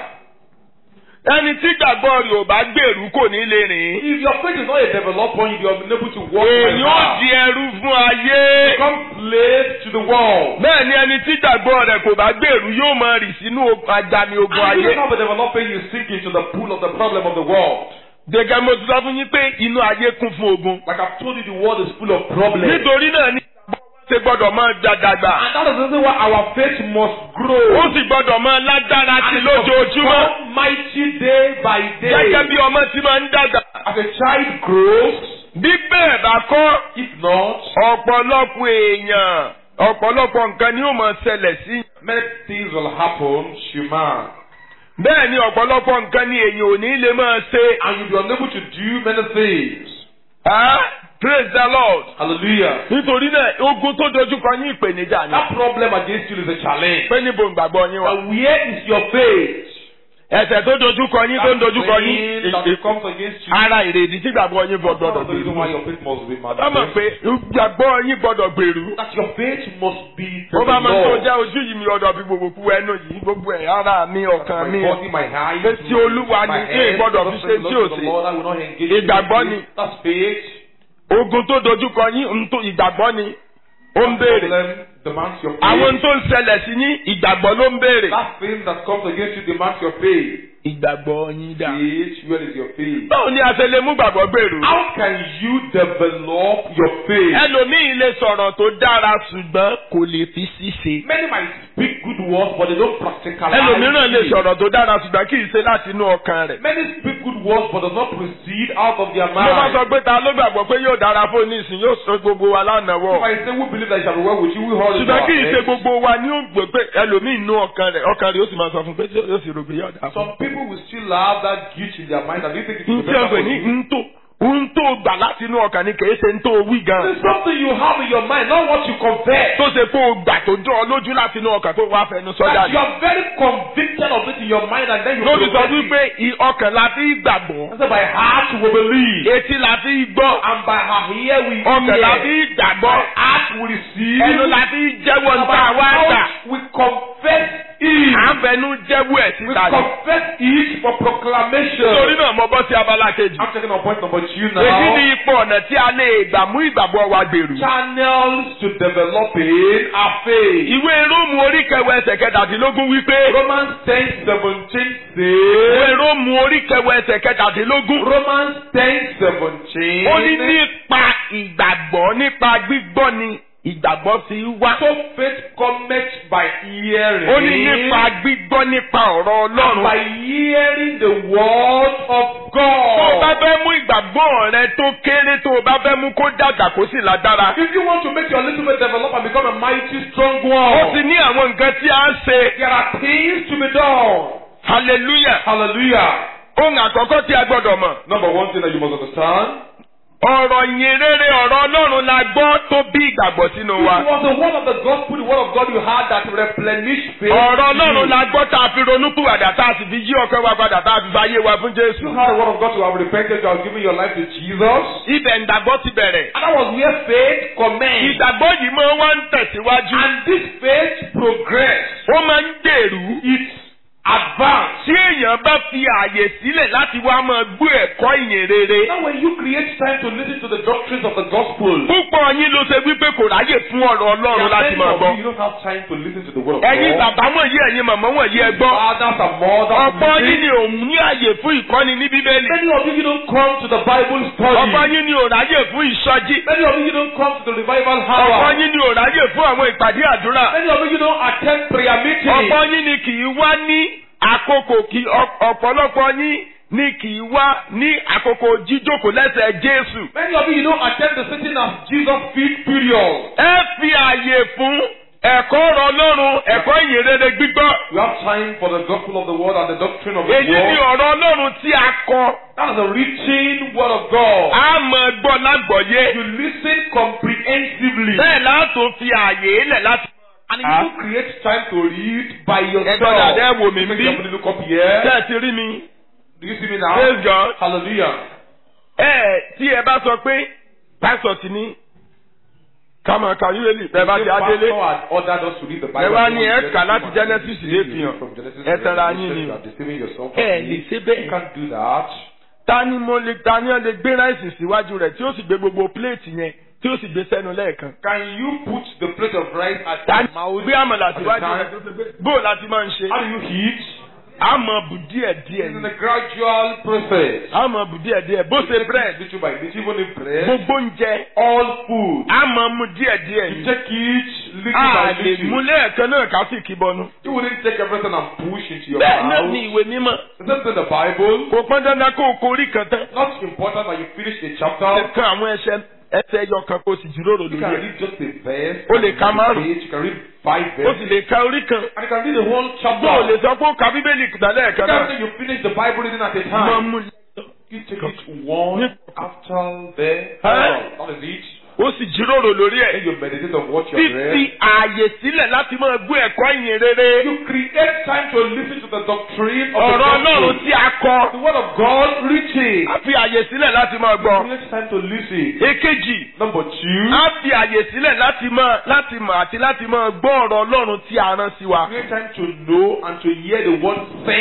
Ẹni tí ìgbàgbọ́ rẹ̀ ò bá gbèrú kò ní lè rìn. If your faith is not a developed one, you are unable to walk Èèyàn like ó that. di ẹrú fún ayé. Become slave to the world. Bẹ́ẹ̀ ni ẹni tí ìgbàgbọ́ rẹ̀ kò bá gbèrú yóò máa rì sínú ogun ajani ogun And you ayé. don't have a developed faith, you sink into the pool of the problem of the world. Gẹ́gẹ́ mo ti sọ fún yín pé inú ayé kún fún ogun. Like I've told you, the world is full of problems. Nítorí náà ni ìgbàgbọ́ ṣe gbọ́dọ̀ máa dàgbà. And that is the reason why our faith must grow. Ó sì gbọ́dọ̀ máa lágbára sí And it must lójoojúmọ́. become mighty day by day. Gẹ́gẹ́ bí ọmọ ti máa ń dàgbà. As a child grows, Bí bẹ́ẹ̀ bá kọ́, if not, ọ̀pọ̀lọpọ̀ èèyàn, ọ̀pọ̀lọpọ̀ nǹkan ni ó máa ṣẹlẹ̀ sí. many things will happen, Shema. Bẹ́ẹ̀ ni ọ̀pọ̀lọpọ̀ nǹkan ni èèyàn ò ní lè máa ṣe. And you'll be unable to do many things. Ah, praise the Lord. Hallelujah. Nítorí náà, ogun tó dojúkọ yín ìpèníjà ni. That problem against you is a challenge. Pé níbo ìgbàgbọ́ yín wà? And where is your faith? Ẹ̀ṣẹ̀ tó dojúkọ yín tó ń dojúkọ yín. That sin that comes against you. Ara ìrèdí tí ìgbàgbọ́ yín That's gbọ́dọ̀ the reason why gbèrú. your faith must be Wọ́n mọ̀ manifest. pé ìgbàgbọ́ yín gbọ́dọ̀ gbèrú. That your faith must be to Ó bá the máa tó Lord. jẹ́ ojú yìí mi ọ̀dọ̀ bí gbogbo kú ẹnu yìí gbogbo ẹ̀ ara mi ọkàn mi. My body, my eyes, Pé tí Olúwa my ní kí head, ìgbọ́dọ̀ the fi ṣe Lord tí ò to the sí. Lord, I will not engage in Ìgbàgbọ́ it. ni. That's faith. Ogun tó dojúkọ yín ń tó ìgbàgbọ́ ni. Ó ń béèrè. Problem, demands your Àwọn faith. tó ń ṣẹlẹ̀ sí ní ìgbàgbọ́ ló ń béèrè. That thing that comes against you demands your faith. Ìgbàgbọ́ yín dà. Faith, where is your faith? Báwo ni a ṣe lè mú gbàgbọ́ gbèrú? How can you develop your faith? Ẹlòmíì lè sọ̀rọ̀ tó dára ṣùgbọ́n kò lè fi ṣíṣe. Many might speak good words, but they don't practicalize Ẹlòmíràn lè it. sọ̀rọ̀ tó dára ṣùgbọ́n kì í ṣe láti inú ọkàn rẹ̀. Many speak good words, but does not proceed out of their Mo máa mind. sọ pé ta ló gbàgbọ́ pé yóò dára fún oníṣìn yóò sọ gbogbo wa lánàá If wọ̀. I say we believe that it shall be well with you, we hold it Ṣùgbọ́n to kì í our ṣe heads. gbogbo wa ní ó gbé pé ẹlòmíì inú ọkàn rẹ̀ ọkàn rẹ̀ ó sì máa sọ fún pé yóò sì rò pé yóò dára fún. Some people will still have that guilt in their mind, and they think it N is tí better wọ́n for pè ní you. n tó n tó gbà láti inú ọkàn ni kìí ṣe n tó wí gan. There's something you have in your mind, not what you confess. Tó ṣe pé o gbà tó jọ ọ lójú láti inú ọkàn tó wá fẹnu sọ That jáde. you are very convicted of it in your mind, and then you Lórí sọ profess it. wípé i- ọkàn la fi gbàgbọ́. And so by heart we believe, Etí la fi gbọ́. and by our ear we Ọkàn la fi hear, gbàgbọ́. by heart we receive, Ẹnu la fi jẹ́wọ́ and nípa by wá gbà. mouth we confess it. À ń fẹnu jẹ́wọ́ ẹ̀ We síta ni. confess it for proclamation. Torí náà mo bọ́ sí abala kejì. I'm taking on point number two now. Èyí ni ipò ọ̀nà tí a lè gbà mú ìgbàgbọ́ wa gbèrú. Channels to developing our faith. Ìwé Róòmù orí kẹwàá ẹsẹ̀ kẹtàdínlógún wípé. Romans ten seventeen Ìwé says. Róòmù orí kẹwàá ẹsẹ̀ kẹtàdínlógún. Romans ten seventeen. Ó ní nípa ìgbàgbọ́ nípa gbígbọ́ ni ìgbàgbọ́ fi wá. So faith cometh by hearing. Ó ní nípa gbígbọ́ nípa ọ̀rọ̀ And Ọlọ́run. by hearing the word of Tó o bá God. fẹ́ mú ìgbàgbọ́ rẹ tó kéré tó o bá fẹ́ mú kó dàgbà kó sì lágbára. If you want to make your little faith develop and become a mighty strong Ó ti one, ní àwọn nǹkan tí a ń ṣe. there are things to be done. Hallelujah. Hallelujah. Ohun àkọ́kọ́ tí a gbọ́dọ̀ mọ̀. Number one thing that you must understand. Ọ̀rọ̀ yìn rere ọ̀rọ̀ Ọlọ́run la gbọ́ tó bí ìgbàgbọ́ sínú It wa. was the word of the gospel, the word of God you had that replenished faith. Ọ̀rọ̀ in you. Ọlọ́run la gbọ́ tá a fi ronúpìwàdà tá a sì fi yí ọkàn wa padà tá a fi fàyè wa fún You Jésù. had the word of God to have repented, you have given your life to Jesus. Ibẹ̀ ìgbàgbọ́ ti bẹ̀rẹ̀. And that was where faith commenced. Ìgbàgbọ́ yìí máa wá ń tẹ̀síwájú. And this faith progressed. Ó máa ń gbèrú. It advanced. Tí èèyàn bá fi ààyè sílẹ̀ láti wá máa gbọ́ ẹ̀kọ́ ìyìn rere. Now when you create time to listen to the doctrines of the gospel, Púpọ̀ yín ló ṣe wípé kò ráyè fún ọ̀rọ̀ there Ọlọ́run are láti many máa of gbọ́. you, you don't have time to listen to the word of Ẹ̀yin God. bàbá wọ̀nyí ẹ̀yin màmá wọ̀nyí ẹ gbọ́. Fathers and mothers, Ọ̀pọ̀ yín listen. ni òun ní ààyè fún ìkọ́ni ní Bíbélì. Many of you, you don't come to the Bible Ọ̀pọ̀ study. yín ni ò ráyè fún ìsọjí. Many of you, you don't come to the revival Ọ̀pọ̀ hour. yín ni ò ráyè fún àwọn ìpàdé àdúrà. Many of you, you don't attend prayer meetings. Ọ̀pọ̀ yín ni kì í wá ní àkókò kí ọ̀pọ̀lọpọ̀ yín ni kì í wá ní àkókò jíjókòó lẹ́sẹ̀ Jésù. Many of you, you don't attend the sitting as Jesus feed period. Ẹ fi ààyè fún ẹ̀kọ́ ọ̀rọ̀ Ọlọ́run, ẹ̀kọ́ ìyìn rere gbígbọ́. You have time for the gospel of the word and the doctrine of the Èyí ni word. ọ̀rọ̀ Ọlọ́run tí a kọ. That is the written word of God. A máa gbọ́ lágbọ̀ọ́yé. You listen comprehensively. Bẹ́ẹ̀ látò fi ààyè lẹ̀ láti. And if you create time to read by yourself. Ẹgbọ́n dàdé wò mí Make bí. somebody look up here. Ṣé ẹ ti rí mi? Do you see me now? Praise God. Hallelujah. Ẹ tí ẹ bá sọ pé pásọ̀ ti ní kámọ̀ kàyúwèlì bẹ́ẹ̀ bá ti adélé. Pastor had ordered us to read the Bible. Ẹ wá ní ẹ kà láti Genesis dé fihàn. From Genesis Ẹ to tanra Revelation, yín ni. you are deceiving yourself. Ẹ lè ṣe You bẹ́ẹ̀. can't do that. Ta ni mo lè ta ni ó lè gbé ráìsì síwájú rẹ̀ tí ó sì gbé gbogbo pléètì yẹn tí ó sì gbé sẹ́nu lẹ́ẹ̀kan. Can you put the plate of rice at Ta your ni mouth? gbé àmàlà at the síwájú time? rẹ̀ tó ṣe pé bó láti máa ń ṣe. How do you eat? A mọ̀ bù díẹ̀ díẹ̀ It's in ni. a gradual process. A mọ̀ bù díẹ̀ díẹ̀ bó ṣe bread. Little by little, even in bread, Gbogbo oúnjẹ. all food. A mọ̀ mu díẹ̀ díẹ̀ You ni. take it little A by lè mú little. lẹ́ẹ̀kan náà ká sì kí bọnu. You wouldn't take everything and push into your Bẹ́ẹ̀ náà mouth. ni ìwé mímọ́. It's not in the Bible. Kò pọn dandan kó o korí kan tán. Not important that you finish a Ṣé chapter. kan àwọn ẹsẹ̀ ẹsẹ̀ ẹyọ kan kó o sì jíròrò You lórí can ẹ̀. read just a verse. O lè ka You can márùn. read- You can read five O sì verses. lè ka orí kan. And you can read the whole chapter. Bó o lè sọ pé ó ka Bíbélì kùtà You lẹ́ẹ̀kan can't náà. say you finish the Bible reading at a Máa time. mú You take it one after the Huh? other. That is it. ó sì jíròrò lórí Then ẹ̀. you meditate on what you have Fífi read. ààyè sílẹ̀ láti máa gbọ́ ẹ̀kọ́ ìyìn rere. You create time to listen to the doctrine of Ọ̀rọ̀ the Ọlọ́run gospel. tí a kọ. The word of God reaching. A fi ààyè sílẹ̀ láti máa gbọ́. Create time to listen. Èkejì. Number two. A fi ààyè sílẹ̀ láti máa láti mọ̀ àti láti máa gbọ́ ọ̀rọ̀ Ọlọ́run tí a rán sí wa. Create time to know and to hear the word sent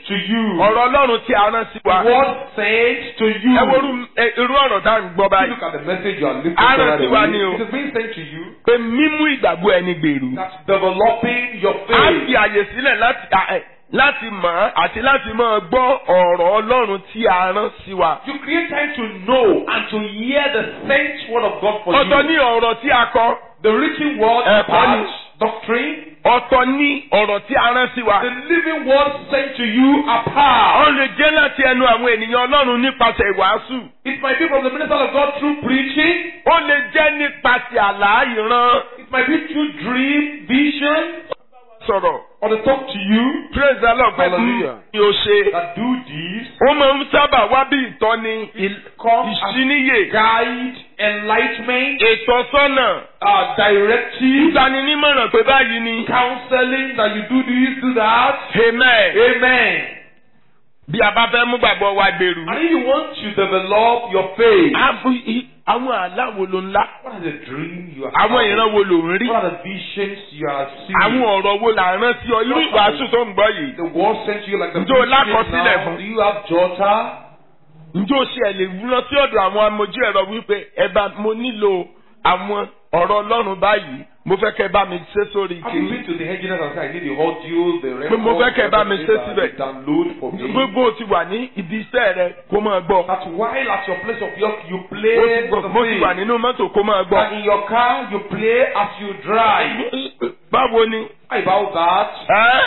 to you. ọ̀rọ̀ ọlọ́run tí a rán sí wa. Word sent to you. ẹ wo irú- ẹ- irú ọ̀rọ̀ tá à ń gbọ́ You báyìí. look at the message you are listening Ara to right ti wá away. ní o. It is being sent to you. pé mímú ìgbàgbọ́ ẹni gbèrú. That's developing your a fi faith. àyè sílẹ̀ láti à- ẹ, láti mọ̀ àti láti máa gbọ́ ọ̀rọ̀ ọlọ́run tí a rán sí wa. You create time to know and to hear the sent word of God for ọ̀tọ̀ you. ní ọ̀rọ̀ tí a kọ. The written word Eh, part, Paul. doctrine, ọ̀tọ̀ ní ọ̀rọ̀ tí a rán sí wa. the living word sent to you apart. ó lè jẹ́ láti ẹnu àwọn ènìyàn ọlọ́run nípasẹ̀ ìwàásù. It might be from the minister of God through preaching. ó lè jẹ́ nípasẹ̀ àlá ìran. It might be through dream, vision, sọ̀rọ̀. or they talk to you praise the Lord pé Hallelujah. ni o ṣe. that do this. ó máa ń sábà wá bí ìtọ́ni Come as ìṣíníyè. guide, enlightenment, ìtọ́sọ́nà. uh, directive, ìgbaninímọ̀ràn pé báyìí ni. counseling that you do this, do that. amen. Amen. bí a bá fẹ́ mú gbàgbọ́ wa gbèrú. And if you want to develop your faith, àbú i- àwọn àlá wo ló ń lá. what is the dream you are àwọn having? ìran wo ló ń rí. What are the visions you are seeing? àwọn ọ̀rọ̀ wo là ń rán sí ọ irú ìwàásù tó ń gbọ́ yìí. The word sent to you like the Ǹjẹ́ o vision lákọsílẹ̀ now. fún? Do you have jotter? ǹjẹ́ o ṣe ẹ̀ lè lọ sí ọ̀dọ̀ àwọn amójú ẹ̀rọ wípé ẹ bá mo nílò àwọn ọ̀rọ̀ ọlọ́run báyìí mo fẹ́ kẹ́ bá mi ṣe sórí Have you kìíní. been to the engineers and said, I need the audio, the record, Mo fẹ́ kẹ́ bá mi ṣe everything síbẹ̀. that you download for me. gbogbo o ti wà ní ibi iṣẹ́ rẹ kó máa gbọ́. That while at your place of work you Mo play ti gbọ́- the mo ti wà thing. nínú mọ́tò kó máa And gbọ́. in your car you play as you drive. báwo ni. How about that? ẹ́?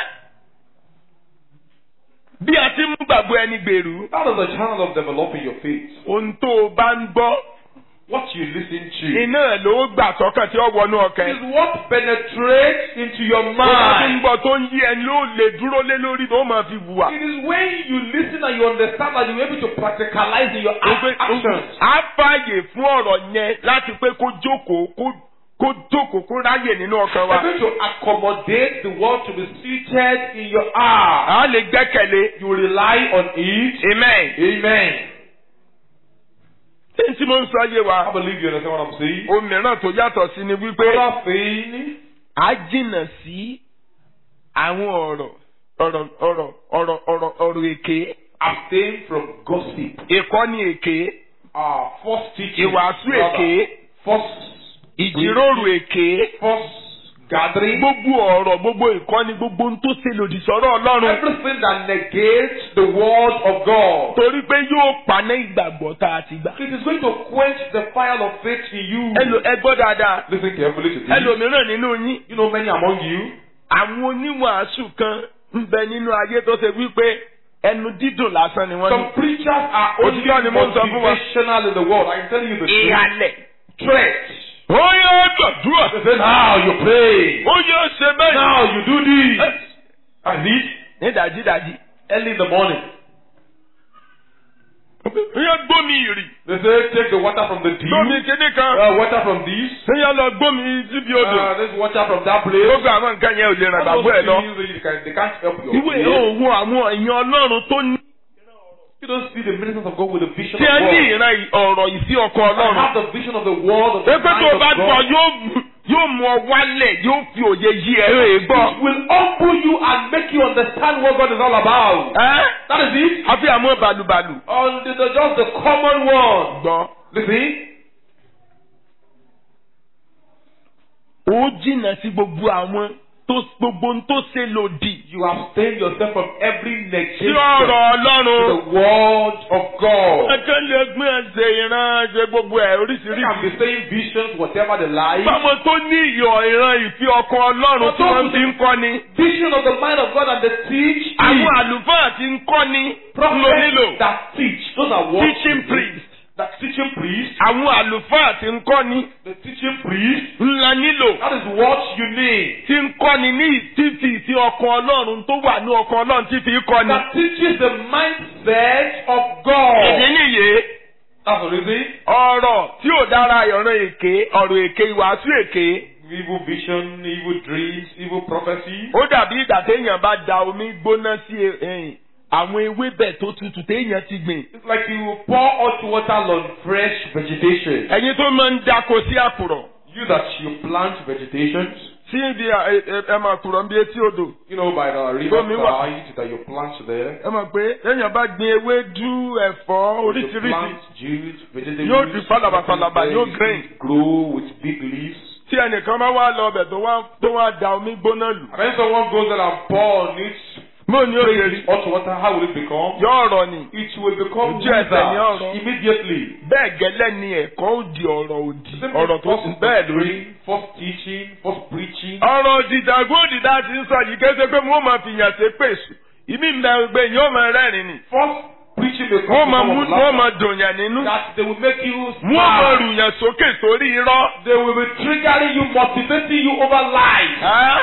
bí a ti mú gbàgbọ́ ẹni gbèrú. That is the channel of developing your faith. ohun tó o bá ń gbọ́ What you listen to iná ló gbà sọ́kàn tí ó wọnú ọkàn. is what penetrates into your Tó bá ti ń mind. gbọ́ tó ń yí ẹni ló lè dúró lé lórí tó máa fi wùwà. It is when you listen and you understand that you're able to practicalize in your ac- actions. a fààyè fún ọ̀rọ̀ yẹn láti pé kó jókòó kó kó jókòó kó ráyè nínú ọkàn wa. You're going to accommodate the word to be seated in your heart. a lè gbẹ́kẹ̀lé. You rely on it. amen. Amen. ṣé tí mo ń sọ yé I wa. believe you understand what I'm saying. òmíràn tó yàtọ̀ sí ni wípé Another thing, a jìnnà sí àwọn ọ̀rọ̀ ọ̀rọ̀ ọ̀rọ̀ ọ̀rọ̀ ọ̀rọ̀ ọ̀rọ̀ èké. abstain from gossip. ìkọ́ni èké. Uh, false teaching. ìwàásù rather. èké. False. ìjíròrò èké. False gathering. gbogbo ọ̀rọ̀ gbogbo ìkọ́ni gbogbo ohun tó ṣe lòdì sọ́rọ̀ Ọlọ́run. Everything that negates the word of God. torí pé yóò paná ìgbàgbọ́ tá a ti gbà. It is going to quench the fire of faith in you. Ẹlò ẹ gbọ́ dáadáa. Listen carefully to this. ẹlòmíràn nínú yín. You know many among you. àwọn oníwàásù kan ń bẹ nínú ayé tó ṣe wípé ẹnu dídùn lásán ni wọ́n ní. Some preachers are only Òtítọ́ ni mo ń sọ fún wa. motivational in the world. I can tell you the truth. ìhàlẹ̀. Threat. ó yẹ gbàdúrà. They say, now you pray. ó yẹ ṣe bẹ́ẹ̀. Now you do this. And this ní dájídájí. early in the morning. ó yẹ gbómi ìrì. They say, take the water from the gbómi dew. kíní kan. Uh, water from this. ó yẹ lọ gbómi síbi odò. Uh, this water from that place. gbogbo àwọn nǹkan yẹn ò lè ràn All gbàgbọ́ ẹ those lọ. things, they can- they can't help your ìwé faith. òun àwọn èèyàn Ọlọ́run tó ní. You don't see the ministers of God with the vision tí of ẹ ní God. ìran ọ̀rọ̀ ìsí ọkọ I Ọlọ́run. have the vision of the word of the Pé tó o mind bá of gbọ́ God. yóò mú- yóò mú ọ wálẹ̀ yóò fi òye yí ẹ rè It gbọ́. will humble you and make you understand what God is all about. Ẹ́ That is it. àfi àmọ́ bàlùbàlù. On the, the just the common one. Gbọ́. Listen. Ó jìnnà sí gbogbo àwọn tó gbogbo ohun tó ṣe lòdì. You abstain yourself from every Sí negation ọ̀rọ̀ to Ọlọ́run. the word of God. Ẹ̀kẹ́ lè gbé ẹsẹ̀ ìran ṣe gbogbo ẹ̀ They can oríṣiríṣi. be saying visions, whatever they like. Báwọn tó ní ìyọ̀ ìran ìfi ọkọ Ọlọ́run tí wọ́n fi ń kọ́ni. Vision of the mind of God and they teach. Àwọn àlùfáà ti ń kọ́ni ló Prophets nílò. that teach. Those are what Teaching priest. That teaching priest. Àwọn àlùfáà ti ń kọ́ni The teaching priest. ńlá nílò. That is what you need. Tí ń kọ́ni ní ìtìfì tí ọkọ Ọlọ́run tó wà ní ọkọ Ọlọ́run tí fi kọ́ni. That teaches the mindset of God. Ìdí nìyé. That's the reason. Ọ̀rọ̀ tí ò dára ìrìn èké, ọ̀rọ̀ èké, ìwàásù èké. Evil vision, evil dreams, evil prophecy. Ó dàbí ìgbà téèyàn bá da omi gbóná sí ẹ̀yìn àwọn ewébẹ̀ tó tutù téèyàn ti gbìn. It's like you pour hot water on fresh vegetation. Ẹ̀yin tó máa ń dáko sí àpùrọ̀. You that you plant vegetations. sí ibi ẹ máa kúrọ̀ bí etí odò. You know, by the Omi wà. riverside that you plant there. Ẹ mọ̀ pé èèyàn bá gbin ewédú ẹ̀fọ́ You oríṣiríṣi plant juice, vegetables. yóò di pálapàlapà yóò you grain. grow with big leaves. Tí ẹnìkan bá wá lọ ọbẹ̀ tó wá tó wá da omi gbóná lù. And then someone goes there and pour on it, Mo ní òye rí. hot water, how will it become? Yóò rọ̀ ni. It will become Ojú ẹsẹ̀ ni ọ̀rọ̀. withered immediately. Bẹ́ẹ̀ gẹ́lẹ́ ni ẹ̀kọ́ ó di ọ̀rọ̀ òdì. Ọ̀rọ̀ tó sì bẹ́ẹ̀ lórí. lórí. First teaching, first preaching. Ọ̀rọ̀ òdìdàgbò òdìdá ti ń sọ yìí kése pé mo máa fi yàn sí pèsè. Ìmí ìgbà yóò máa rẹ́rìn ni. First preaching will Wọ́n come máa from mú of wọ́n máa laughter. dùn yàn nínú. That they will make you Wọ́n máa smile. rù yàn sókè sórí irọ́. They will be triggering you, motivating you over lies. Ẹ́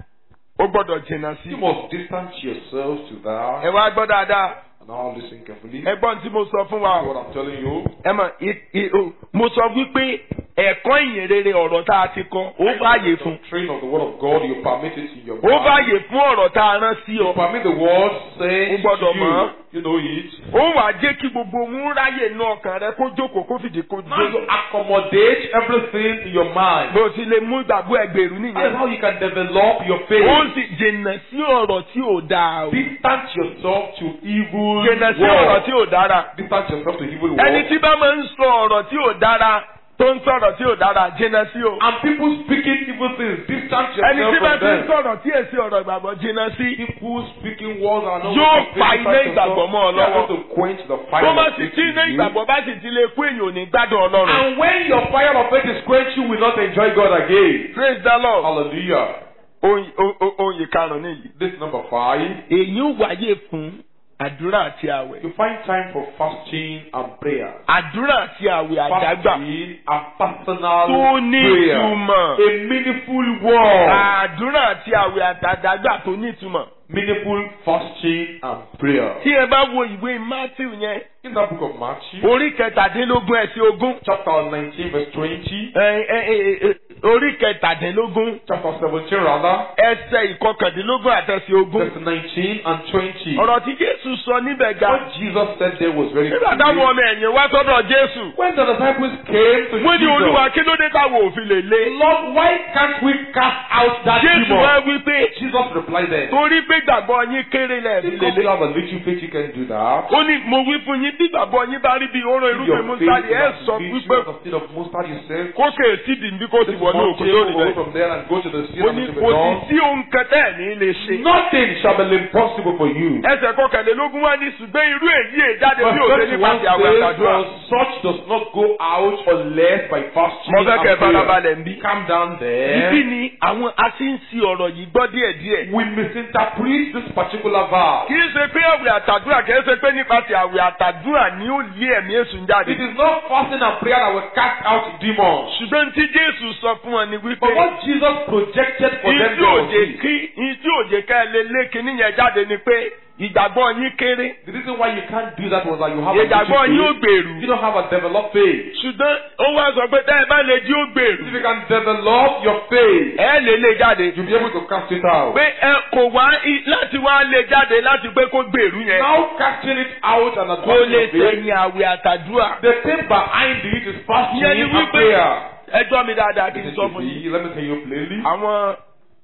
ó gbọ́dọ̀ jìnnà sí. You must distance yourself to Ẹ that. wá gbọ́ dáadáa. And now listen carefully. Ẹgbọ́n tí mo sọ fún wa That's o. what I'm telling you. Ẹ mọ̀ i- i- o, mo sọ wípé ẹ̀kọ́ ìyìn rere ọ̀rọ̀ tá a ti kọ́ ó fààyè fún. Train of the word of God, you permit it in your Ó mind. fààyè fún ọ̀rọ̀ tá a rán sí You ọ. permit the word Ó saying to gbọ́dọ̀ mọ̀. you. You know it. Ó wàá jẹ́ kí gbogbo ohun ráyè inú ọkàn rẹ kó jókòó kó fìdí kó Now you jókòó. accommodate everything in your mind. Bó o ti lè mú ìgbàgbọ́ ẹgbẹ̀rún That is nìyẹn. how you can develop your faith. Ó sì jìnnà sí ọ̀rọ̀ tí ò dáa o. Distance yourself to evil Jìnnà sí ọ̀rọ̀ words. tí ò dára. Distance yourself to evil Ẹni words. tí bá máa ń sọ ọ̀rọ̀ tí ò dára tó ń sọ̀rọ̀ tí ò dára jìnnà sí o. And people speaking evil things, distance Ẹni yourself tí bá from ti ń them. sọ̀rọ̀ tí èsì ọ̀rọ̀ ìgbàgbọ́ jìnnà sí. People speaking words are not Yóò going to pa faith, iná distance ìgbàgbọ́ mọ́ ọ yourself. They are lọ́wọ́. going to quench the fire Tó bá of sì faith tí in iná you. ìgbàgbọ́ bá sì ti lè kú èèyàn ò ní gbádùn Ọlọ́run. And when your fire of faith is quenched, you will not enjoy God again. Praise the Lord. Hallelujah. Oyin o- o- oyin karùn-ún nìyí. This is number five. Èyí ń wáyé fún àdúrà àti àwẹ̀. You find time for fasting and prayer. Àdúrà àti àwẹ̀ àdágbà Fasting and personal tó ní prayer. ìtumọ̀. A meaningful word. Àdúrà àti àwẹ̀ àdágbà tó ní ìtumọ̀. Meaningful fasting and prayer. Tí ẹ bá wo ìwé Matthew yẹn, In that book of Matthew, orí kẹtàdínlógún ẹsẹ̀ ogún. chapter nineteen, verse twenty, ẹ, ẹ, ẹ, ẹ, Orí kẹtàdínlógún chapter seventeen rather, ẹsẹ̀ ìkọkàndínlógún àtẹsẹ̀ ogún. verse nineteen and twenty. Ọ̀rọ̀ tí Jésù sọ níbẹ̀ ga. What Jesus said there was very Nígbà clear. táwọn ọmọ ẹ̀yìn wá sọ́dọ̀ Jésù. When the disciples came to Wọ́n ní Olúwa Jesus, kí ló dé táwọn òfin lè lé. Lord, why can't we cast out that Jésù wá demon? wí pé Jesus replied then, torí pé gbàgbọ́ yín kéré lẹ́ẹ̀fi because lè you lé. have a little faith, you can do that. Ó ní mo wí fún yín bí gbàgbọ́ yín bá rí bí oró If irúgbìn your mustadi faith ẹ̀ is sọ as big wípé as the seed of mustard, you said, kókè sídìí bí kò sì this wọnú òkú mountain lórí will go rẹ̀. from there and go to the sea Ó and ní it kò will be sì done. sí ohun kan tẹ́ ẹ̀ ní lè ṣe. Nothing shall be impossible for you. Ẹsẹ̀ kọkànlélógún wá ní ṣùgbọ́n irú èyí èjáde bí Verse òde twenty-one nípasẹ̀ àwẹ̀ says, àtàdúrà. "For such does not go out unless by fasting Mo fẹ́ kẹ́ and prayer." farabalẹ̀ ń bí. Calm down Ibi there. ni àwọn asínsì ọ̀rọ̀ yìí gbọ́ díẹ̀díẹ̀. We misinterpret this particular verse. Kì í ṣe pé àwẹ̀ àtàdúrà kì í ṣe pé nípasẹ̀ àwẹ̀ àtàdúrà ni ó lé ẹ̀mí èṣù jáde. It is not fasting and prayer that will cast out demons. Ṣùgbọ́n tí Jésù sọ fún ọ ni wípé But what Jesus projected for them ìdí was òjè this. kí ìdí òjè ká ẹ lé lé kíní yẹn jáde ni pé ìgbàgbọ́ yín kéré. The reason why you can't do that was that you have a Ìgbàgbọ́ yín ò little faith. gbèrú. You don't have a developed faith. Ṣùgbọ́n ó wá sọ pé tẹ́ ẹ bá lè jí ó gbèrú. If you can develop your faith, Ẹ lè lé jáde. you'll be able to cast it out. Pé ẹ kò wá i- láti wá lé jáde láti pé kó gbèrú yẹn. Now casting it out and Kó lè advancing your faith, sẹ́yìn àwẹ̀ àtàdúrà. the thing behind it is fasting Ìyẹn ni and wípé prayer. ẹjọ́ mi dáadáa kí n Listen sọ to fún yín. me, let me tell you plainly. Àwọn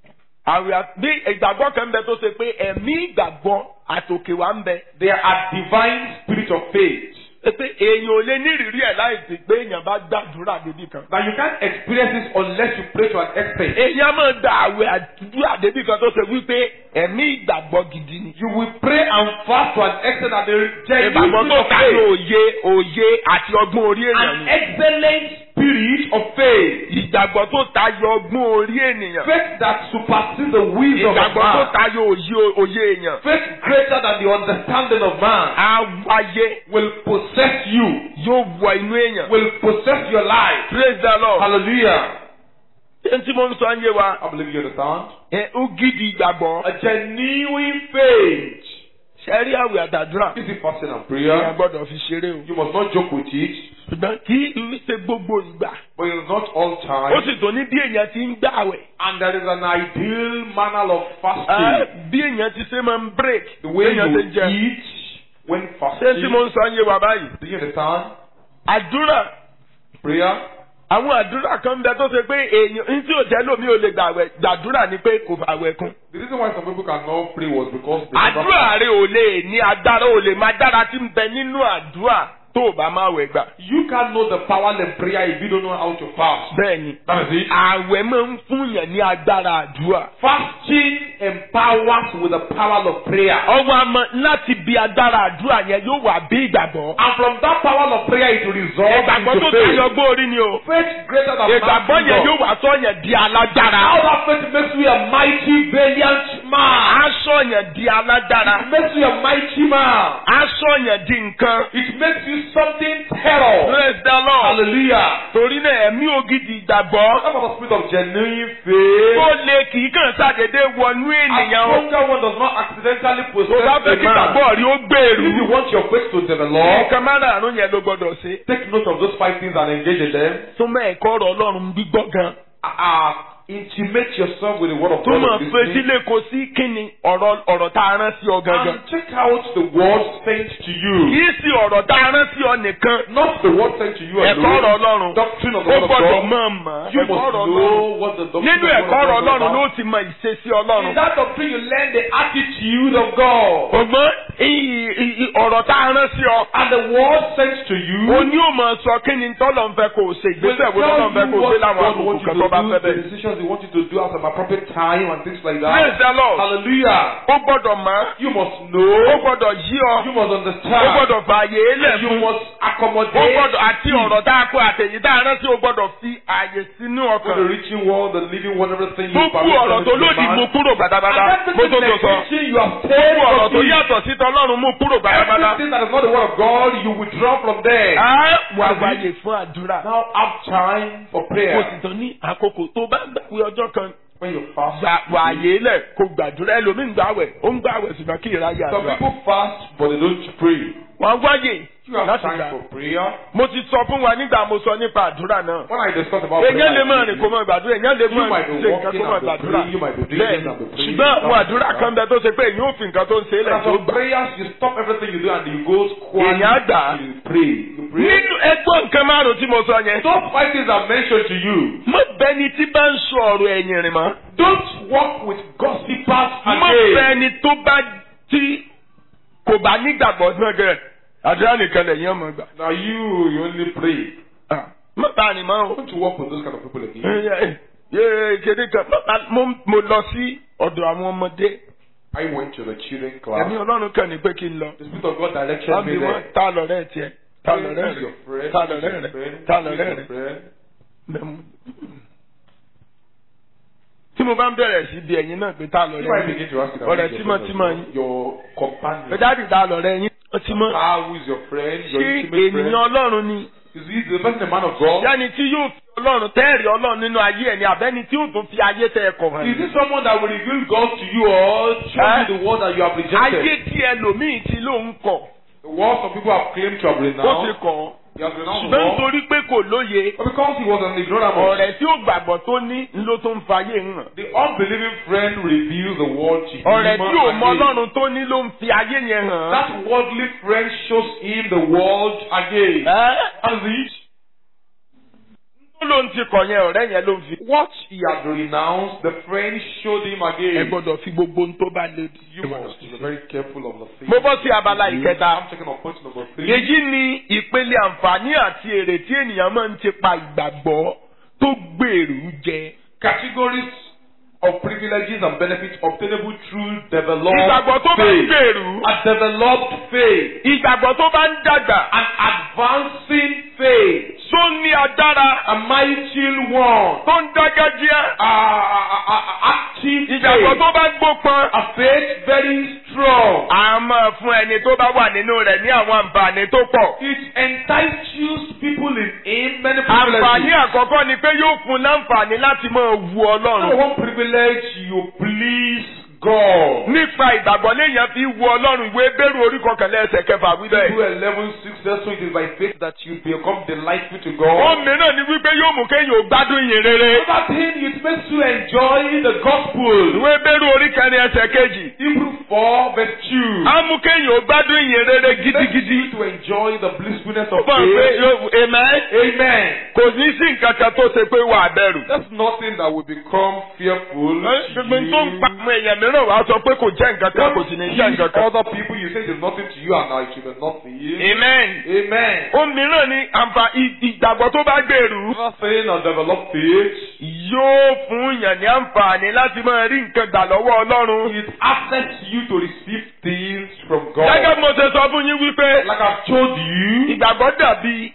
àwẹ̀ à- bí ìgbàgbọ́ kan ń bẹ tó ṣe pé ẹ̀mí ìgbàgbọ́ àtòkè wá ń bẹ. There are divine spirit of faith Ṣé pé èèyàn ò lè ní ìrírí ẹ̀ láì sí pé èèyàn bá gbàdúrà débi kan. that you can't experience this unless you pray to an extent. Èèyàn máa ń da àwẹ̀ àdúrà débi kan tó ṣe wípé ẹ̀mí ìgbàgbọ́ gidi ni. You will pray and fast to an extent that the genuine Ìgbàgbọ́ spirit tó of káyọ̀ faith, òye òye àti ọgbọ́n orí èèyàn an ni. excellent spirit of faith, Ìgbàgbọ́ tó tayọ ọgbọ́n orí ènìyàn. faith that supersedes the wisdom of Ìgbàgbọ́ tó man, tayọ òye òye èèyàn. faith greater than the understanding of man, Á wáyé will possess you, yóò wọ inú èèyàn. will possess your life. Praise the Lord. Hallelujah. Ṣé tí mo ń sọ ń yé wa? I believe you understand. Ẹ ó gidi ìgbàgbọ́. A genuine faith. Ṣé rí àwẹ̀ àtàdúrà? This is fasting and Ìyá prayer. gbọ́dọ̀ fi ṣeré o. You must not joke with it, Ṣùgbọ́n kí ìwé ṣe gbogbo ìgbà. but it's not all Ó time. sì tó ní bí èèyàn ti ń gbàwẹ̀. And there is an ideal manner of Ẹ, fasting. Bí èèyàn ti ṣe máa ń break. The way Bí èèyàn you ti jẹ. eat when Ṣé tí mo fasting. ń sọ ń yé wa báyìí? Do you understand? Àdúrà Prayer àwọn àdúrà kan ń bẹ tó ṣe pé èèyàn ní tí ò jẹ́ lómi ò lè gbàwẹ̀ gbàdúrà ni pé kò fàwẹ̀ kún. The reason why some people cannot pray was because they never àdúrà rẹ ò lè ní agbára ò lè máa dára tí ń bẹ nínú àdúrà tó o bá máa wẹ̀ gbà. You can't know the power in prayer if you don't know how to fast. bẹ́ẹ̀ni That is it. àwẹ̀ máa ń fún yàn ní agbára àdúrà. Fasting empowers with the power of prayer. ọwọ́ àmọ́ láti bí agbára àdúrà yẹn yóò wà bí ìgbàgbọ́. And from that power of prayer it will resolve ìgbàgbọ́ into tó faith. tayọ gbóòrí ni o. Faith greater than ìgbàgbọ́ man. yẹn yóò wà sọ yẹn di alágbára. How that faith makes you a mighty, valiant man. á sọ yẹn di alágbára. It makes you a mighty man. á sọ yẹn di nǹkan. It makes you something terror. praise the Lord. Hallelujah. torí náà ẹ̀mí ògidì ìgbàgbọ́. Talk about the spirit of genuine faith. tó lè kì í kàn ṣàdédé wọnú A ènìyàn. stronger one does not accidentally tó possess bá the fẹ́ kí man. ìgbàgbọ́ rí ó gbèrú. If you want your faith to develop, nǹkan márààrún yẹn ló gbọdọ̀ ṣe. take note of those five things and engage in them. súnmọ́ ẹ̀kọ́ ọ̀rọ̀ Ọlọ́run gbígbọ́ gan. Uh, intimate yourself with the word of tó God. mọ̀ and pé listening. sílé kò sí kíni ọ̀rọ̀ ọ̀rọ̀ tá a rán sí ọ gangan. And check out the word sent to you. kì í sí ọ̀rọ̀ tá a rán sí ọ nìkan. Not the word sent to you ẹ̀kọ́ ọ̀rọ̀ alone. Ọlọ́run. Doctrine of the ó word of gbọ́dọ̀ God. mọ̀ mọ̀. You ẹ̀kọ́ must ọ̀rọ̀ Ọlọ́run. know what the doctrine nínú of the ẹ̀kọ́ word ọ̀rọ̀ of God Ọlọ́run is ló about. ti mọ ìṣesí In Ọlọ́run. that doctrine you learn the attitude of God. ọgbọ́n i- i- i- ọ̀rọ̀ tá a rán sí ọ. And the word sent to you o ní o máa sọ kí ni tọ́lọ̀ ń fẹ́ kó o ṣe will ìgbésẹ̀ wo tell tọ́lọ̀ ń fẹ́ you kó o what ṣe láwọn God àkókò wants you kan to tó bá do, fẹ́ the bẹ́ẹ̀. decisions He wants you to do at an appropriate time and things like praise that. the Lord. Hallelujah. ó gbọ́dọ̀ mọ̀. You must ó know. gbọ́dọ̀ yí ọ. You must ó understand. gbọ́dọ̀ fààyè lẹ̀ You fún. must ó accommodate. gbọ́dọ̀ àti ọ̀rọ̀ tá a kó àtẹ̀yìn tá a rántí ó gbọ́dọ̀ fi ààyè sínú For the ọkàn. reaching world, the living one, everything you gbogbo ọ̀rọ̀ tó lòdì mú kúrò gbàdágbàdá. mo tó tó sọ. you have taken gbogbo ọ̀rọ̀ tó from it. yàtọ̀ sí tọ́lọ́run mú kúrò gbàdágbàdá. Everything that is not the word of God, you withdraw from there. á wà wáyé fún àdúrà. Now have time for mo prayer. sì tán ní àkókò tó bá gbàgbé ọjọ́ kan. When you fast, gbà wàyé lẹ̀ kó gbàdúrà ẹlòmíín gbàwẹ̀ ó ń gbàwẹ̀ ṣùgbọ́n kí ìráyè some àdúrà. people fast, but they don't pray. wọ́n wáyé You have láti time gbà. for prayer. mo ti sọ fún wa nígbà mo sọ nípa àdúrà náà. When I discuss about èèyàn lè prayer, máa rìn kó máa gbàdúrà èèyàn lè You máa might be ṣe nǹkan walking kó máa and be gbàdúrà. praying, you might be doing bẹ́ẹ̀ this and be praying. ṣùgbọ́n àwọn àdúrà kan bẹ tó ṣe pé èèyàn ò fi nǹkan tó ń ṣe é there lẹ̀ are tó some gbà. prayers, you stop everything you do and you go quiet. èèyàn á gbà. You pray. You pray. nínú ẹgbọ́n nǹkan márùn-ún tí mo sọ yẹn. Those five things are mentioned to you. mo bẹni tí bá ń sọ ọ̀rọ̀ ẹ̀yìn rìn mọ́. Don't walk with gossipers mo again. bẹni tó bá tí kò bá nígbàgbọ́ náà gẹ̀ àdúrà nìkan lẹ́yìn ọmọ gbà. Now you, you only pray. mo bá ní mọ́ o. Don't you walk with those kind of people again. kéde kan mo mo lọ sí ọ̀dọ̀ àwọn ọmọdé. I went to the children ẹ̀mí class. Ọlọ́run kàn ní pé kí n lọ. The Spirit of God directed wọ́n me bí wọ́n there. ta lọ́rẹ́ tiẹ̀ ta lọ́rẹ́ Who's your rẹ̀ friend? ta Who's lọ́rẹ́ your rẹ̀ friend? ta Who's lọ́rẹ́ your rẹ̀. friend? Mẹ́mu. tí mo bá ń bẹ̀rẹ̀ sí bí ẹ̀yin náà pé ta You might lọ́rẹ́ begin yín to ask them, ọ̀rẹ́ who's your tímọ́tímọ́ friend? yín Your companion. ẹ̀dáàdì ta lọ́rẹ́ yín tímọ́. Ah, who is your friend? Your ṣé intimate friend? ènìyàn Ọlọ́run ni Is he the person, a man of God? yẹ́nì tí yóò fi Ọlọ́run tẹ́ẹ̀rì Ọlọ́run nínú ayé ẹ̀ ní abẹ́ni tí yóò tún fi ayé tẹ́ ẹ kọ̀ hàn. Is this someone that will reveal God to you or show Eh? you the word that you have ayé rejected? tí ẹlòmíì ti lóun kọ̀ The word some people have claimed to have ó ti renounced. kọ̀ He has renounced the ṣùgbọ́n word. nítorí pé kò lóye But because he was an ignoramus, ọ̀rẹ́ tí ó gbàgbọ́ tó ní ló tó ń fa ayé hàn. the unbelieving friend reveals the word to him. ọ̀rẹ́ tí ò mọ again. Ọlọ́run tó ní ló ń fi ayé yẹn hàn. That worldly friend shows him the world again. ẹ́ As it, tó ló ń ti kọ̀ yẹn ọ̀rẹ́ yẹn ló ń fi. what he had renounced, the friend showed him ẹ again. gbọ́dọ̀ fi gbogbo ohun tó bá lé. You must be very careful of the things. mo bọ́ sí abala ìkẹta. I'm taking on point number three. èyí ni ìpele àǹfààní àti èrè tí ènìyàn máa ń ti pa ìgbàgbọ́ tó gbèrú jẹ. Categories of privileges and benefits obtainable through developed ìgbàgbọ́ tó bá ń faith. gbèrú. A developed faith. ìgbàgbọ́ tó bá ń dàgbà. An advancing faith. tó ní agbára. A mighty one. tó ń dágájíá. A, a, a, a active ìgbàgbọ́ faith. tó bá gbópọn. A faith very strong. a máa fún ẹni tó bá wà nínú rẹ̀ ní àwọn àǹfààní tó pọ̀. It entitles people in him many àǹfààní privileges. àkọ́kọ́ ni pé yóò fún láǹfààní láti máa wu Number Ọlọ́run. one privilege, you please God. Nípa ìgbàgbọ́ léèyàn fi wo Ọlọ́run. Ìwé Hébérù orí kọkànlá ẹsẹ̀ kẹfà wí bẹ́ẹ̀. Hebrews eleven six says so it is by faith that you become delightful to Ó God. mìíràn ni wípé yóò mú kéèyàn ò gbádùn ìyìn rere. Another thing, it makes you enjoy the gospel. Ìwé Hébérù orí kẹrin ẹsẹ̀ kejì. Hebrews four verse two. Á mú kéèyàn ò gbádùn ìyìn rere It makes gidigidi. you to enjoy the blissfulness Ó of mọ̀ pé faith. yóò amen. Amen. Kò ní sí nǹkan kan tó ṣe pé wà á bẹ̀rù. That's nothing that will become fearful to Gbogbo tó ń pa you. àwọn èèyàn mìíràn wá sọ pé kò jẹ́ nǹkan kan kò sì ní jẹ́ nǹkan kan. Other people, you say there's nothing to you and now it should be nothing. Amen. Amen. Ó mìíràn ni àǹfààní ìgbàgbọ́ tó bá gbèrú. Another thing, and develop faith. Yóò fún yàn ní àǹfààní láti máa rí nǹkan gbà lọ́wọ́ Ọlọ́run. It asks you to receive things from God. Gẹ́gẹ́ bí mo ṣe sọ fún yín wípé Like I've told you, ìgbàgbọ́ dàbí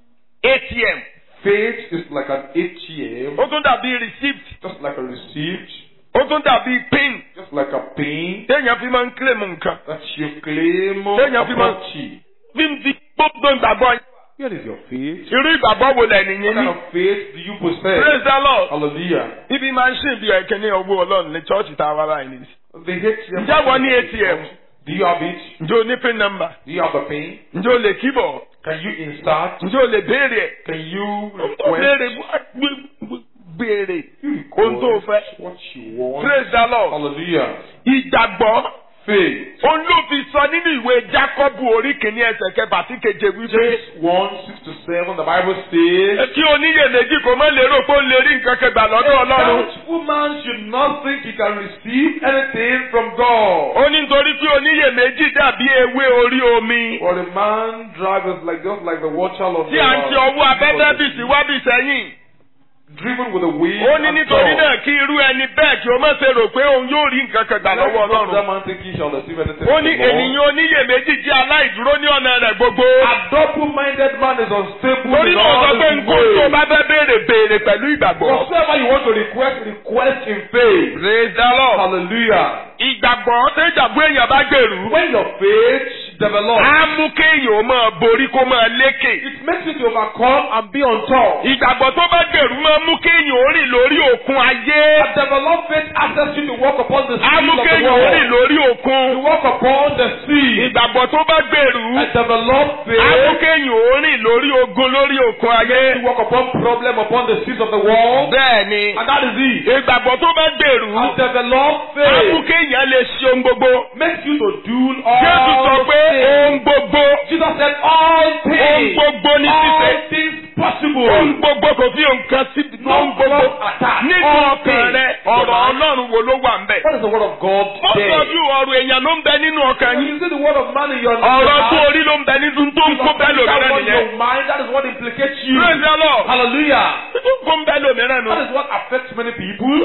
A T M. faith is like an A T M, Ó tún dàbí receipt. just like a receipt, Ó tún dàbí pin. just like a pin Téèyàn fi máa ń claim nǹkan. that you claim Then you a have to- property. Bí n fi gbogbo ìgbàgbọ́ yín. Where is your faith? Irú ìgbàgbọ́ wo lẹ̀ What nìyẹn kind ní? of faith do you possess? Praise the Lord. Hallelujah. Ibi máa ń ṣe ìbí ẹ̀kẹ́ ní owó Ọlọ́run ní chọ́ọ̀chì tá a wá báyìí nìyí. The A T M. Ǹjẹ́ wọ́n ní A T M? Do you have it? Ǹjẹ́ o ní pin number? Do you have the pin? Ǹjẹ́ o lè kíbọ̀? Can you insert? Ǹjẹ́ o lè béèrè ẹ̀? Can you Ó béèrè request? béèrè You ohun tó fẹ́. request what you want. Praise the Lord. Hallelujah. Ìgbàgbọ́. Faith. Òun ló fi sọ nínú ìwé Jákọ́bù orí kìíní ẹsẹ̀ kẹfà sí keje wípé. James one six to seven. The Bible says. Kí oníyèméjì kò má lérò pé ó lè rí nǹkan kẹgbà lọ́dọ̀ A Ọlọ́run. such woman should not think he can receive anything from God. Ó ní nítorí pé oníyèméjì dàbí ewé orí omi. For a man drives like just like the water of Tí the à ń ti ọwọ́ abẹ́bẹ́ bì sí wá bì sẹ́yìn. driven with the wind. Ó ní and nítorí storm. náà kí irú ẹni bẹ́ẹ̀ kí ó má ṣe rò pé òun yóò rí nǹkan kan gbà Let lọ́wọ́ not that Ọlọ́run. man think he shall receive anything Ó from ní the Lord. ènìyàn oníyèméjì jẹ́ aláìdúró ní ọ̀nà rẹ̀ gbogbo. A double-minded man is unstable Torí in náà sọ all pé his nǹkan tó ways. bá fẹ́ béèrè béèrè pẹ̀lú ìgbàgbọ́. Whatsoever you want to request, request in faith. Praise the Lord. Hallelujah. Ìgbàgbọ́ tó ìjàgbọ́ èèyàn bá gbèrú. When your faith develops, Á mú kéèyàn ó máa borí kó máa lékè. it makes you to overcome and be on top. Ìgbàgbọ́ tó bá gbèrú máa mú kéèyàn ó rìn lórí òkun ayé. A developed faith asks you to walk upon the Á seas mú of the kéèyàn ó rìn world. lórí To òkun. walk upon the sea. Ìgbàgbọ́ tó bá gbèrú. A developed Á mú faith kéèyàn ó rìn lórí ogun lórí òkun ayé. to walk upon problem upon the seas of the world. Bẹ́ẹ̀ni. And that is it. Ìgbàgbọ́ tó bá gbèrú. A developed Á mú faith kéèyàn lè ṣe ohun gbogbo. makes you to do Jésù sọ all pé things. ohun gbogbo. Jesus said all Ohun things. gbogbo ní All ṣíṣe. things possible. Ohun gbogbo kò fi nǹkan sí ohun gbogbo. attack. Nínú All ọkàn things. rẹ ọ̀rọ̀ Ọlọ́run wo ló wà ń bẹ̀? What is the word of God Mo there? sọ bí ọ̀rọ̀ èèyàn ló ń bẹ nínú ọkàn When yín. you see the word of man in your Ọ̀rọ̀ tó heart, orí ló ń bẹ nínú tó ń kó bẹ́ẹ̀ that lòmíràn what nìyẹn. your mind, that is what implicates you. Praise the Lord. Hallelujah. Tó ń kó bẹ́ẹ̀ lòmíràn nù. That is what affects many people.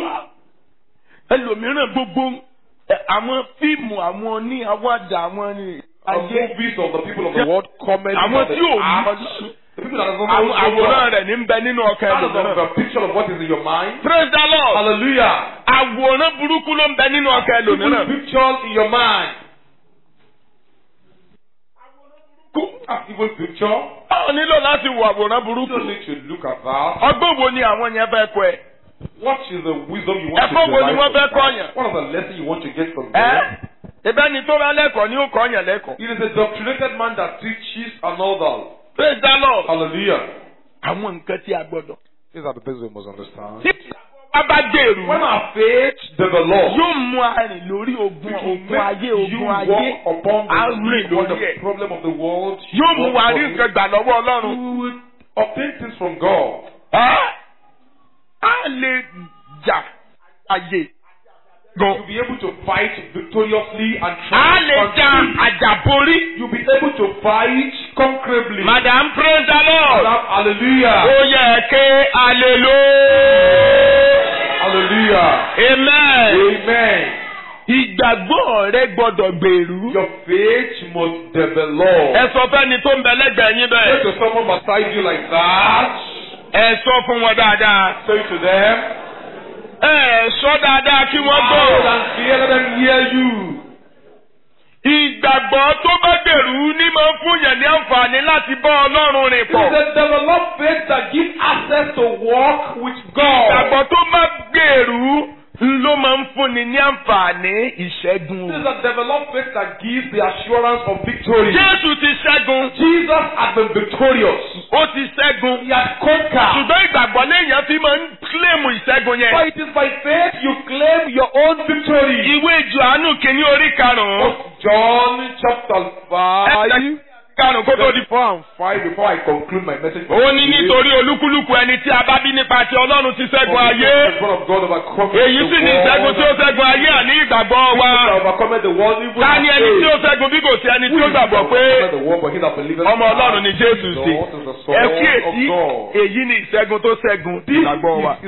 Ẹlòmíràn gbogbo ẹ, àwọn fíìmù àwọn ní àwàdà àwọn ní The ayé. movies of the people of the world comment Àwọn on tí the ò act. mọ̀ The people that don't àwọn know àwòrán God. rẹ̀ ní ń bẹ nínú ọkàn That is ẹlòmíràn. the picture of what is in your mind. Praise the Lord. Hallelujah. Àwòrán burúkú ló ń bẹ nínú ọkàn Evil ẹlòmíràn. pictures in your mind. An evil picture. Ó nílò láti wo àwòrán You burúkú. don't need to look at that. Ọgbọ́n wo ni àwọn yẹn fẹ́ kọ́ ẹ? What is the wisdom you want to Ẹ̀kọ́ wo ni derive wọ́n from fẹ́ kọ́ that? yàn? What are the lessons you want to get from Ẹ́ there? ẹ̀bẹ́ ni tó bá lẹ́kọ̀ọ́ ni ó kọ́ yàn lẹ́kọ̀ọ́. It is a doctrinated man that teaches another. Praise the Lord. Hallelujah. Àwọn nǹkan tí a gbọ́dọ̀. These are the things we must understand. Tí a bá gbèrú, When our faith develops, yóò mú arìn lórí ogun it will ogun ayé make you ogun walk ayé. upon Á the rìn sea, on lórí the ẹ̀. problem of the world. Yóò mú walk wa upon rí it. nǹkan gbà lọ́wọ́ Ọlọ́run. You will obtain things from God. Ẹ́ á lè jà ayé gan. You'll be able to fight victoriously and Á lè jà triumphantly. àjàborí. You'll be able to fight conquerably. Madam praise the Lord. Hallelujah. Ó yẹ ké hallelujah. Hallelujah. Amen. Amen. Ìgbàgbọ́ rẹ gbọ́dọ̀ gbèrú. Your faith must develop. Ẹ sọ fẹ́ni tó ń bẹ lẹ́gbẹ̀ẹ́ yín Say bẹ́ẹ̀. to someone beside you like that. Ẹ sọ fún wọn dáadáa. Say to them. Ẹ sọ dáadáa kí wọ́n Loud gbọ́. and clear, let them hear you. Ìgbàgbọ́ tó bá gbèrú ní máa ń fún yẹn ní àǹfààní láti bá Ọlọ́run rìn It pọ̀. is a developed faith that gives access to walk with God. Ìgbàgbọ́ tó bá gbèrú ló máa ń fúnni ní àǹfààní ìṣẹ́gun. This is a developed faith that gives the assurance of victory. Jésù ti ṣẹ́gun. Jesus has been victorious. Ó ti ṣẹ́gun. He has conquered. Ṣùgbọ́n ìgbàgbọ́ léèyàn fi máa ń kílèmù ìṣẹ́gun yẹn. But it is by faith you claim your own victory. Ìwé Jòhánù kìíní orí karùn-ún. John chapter five. Karùn-ún kó tó di. Four and five before I conclude my message. Ó ní nítorí olúkúlùkù ẹni tí a bá bí nípa ti Ọlọ́run ti ṣẹ́gun ayé. Èyí sì ni ìṣẹ́gun tí ó ṣẹ́gun ayé àní ìgbàgbọ́ wa. Ta ni ẹni tí ó ṣẹ́gun bí kò sí ẹni tí ó gbàgbọ́ pé ọmọ Ọlọ́run ni Jésù sí. Ẹ kíyèsí èyí ni ìṣẹ́gun tó ṣẹ́gun ìgbàgbọ́ wa.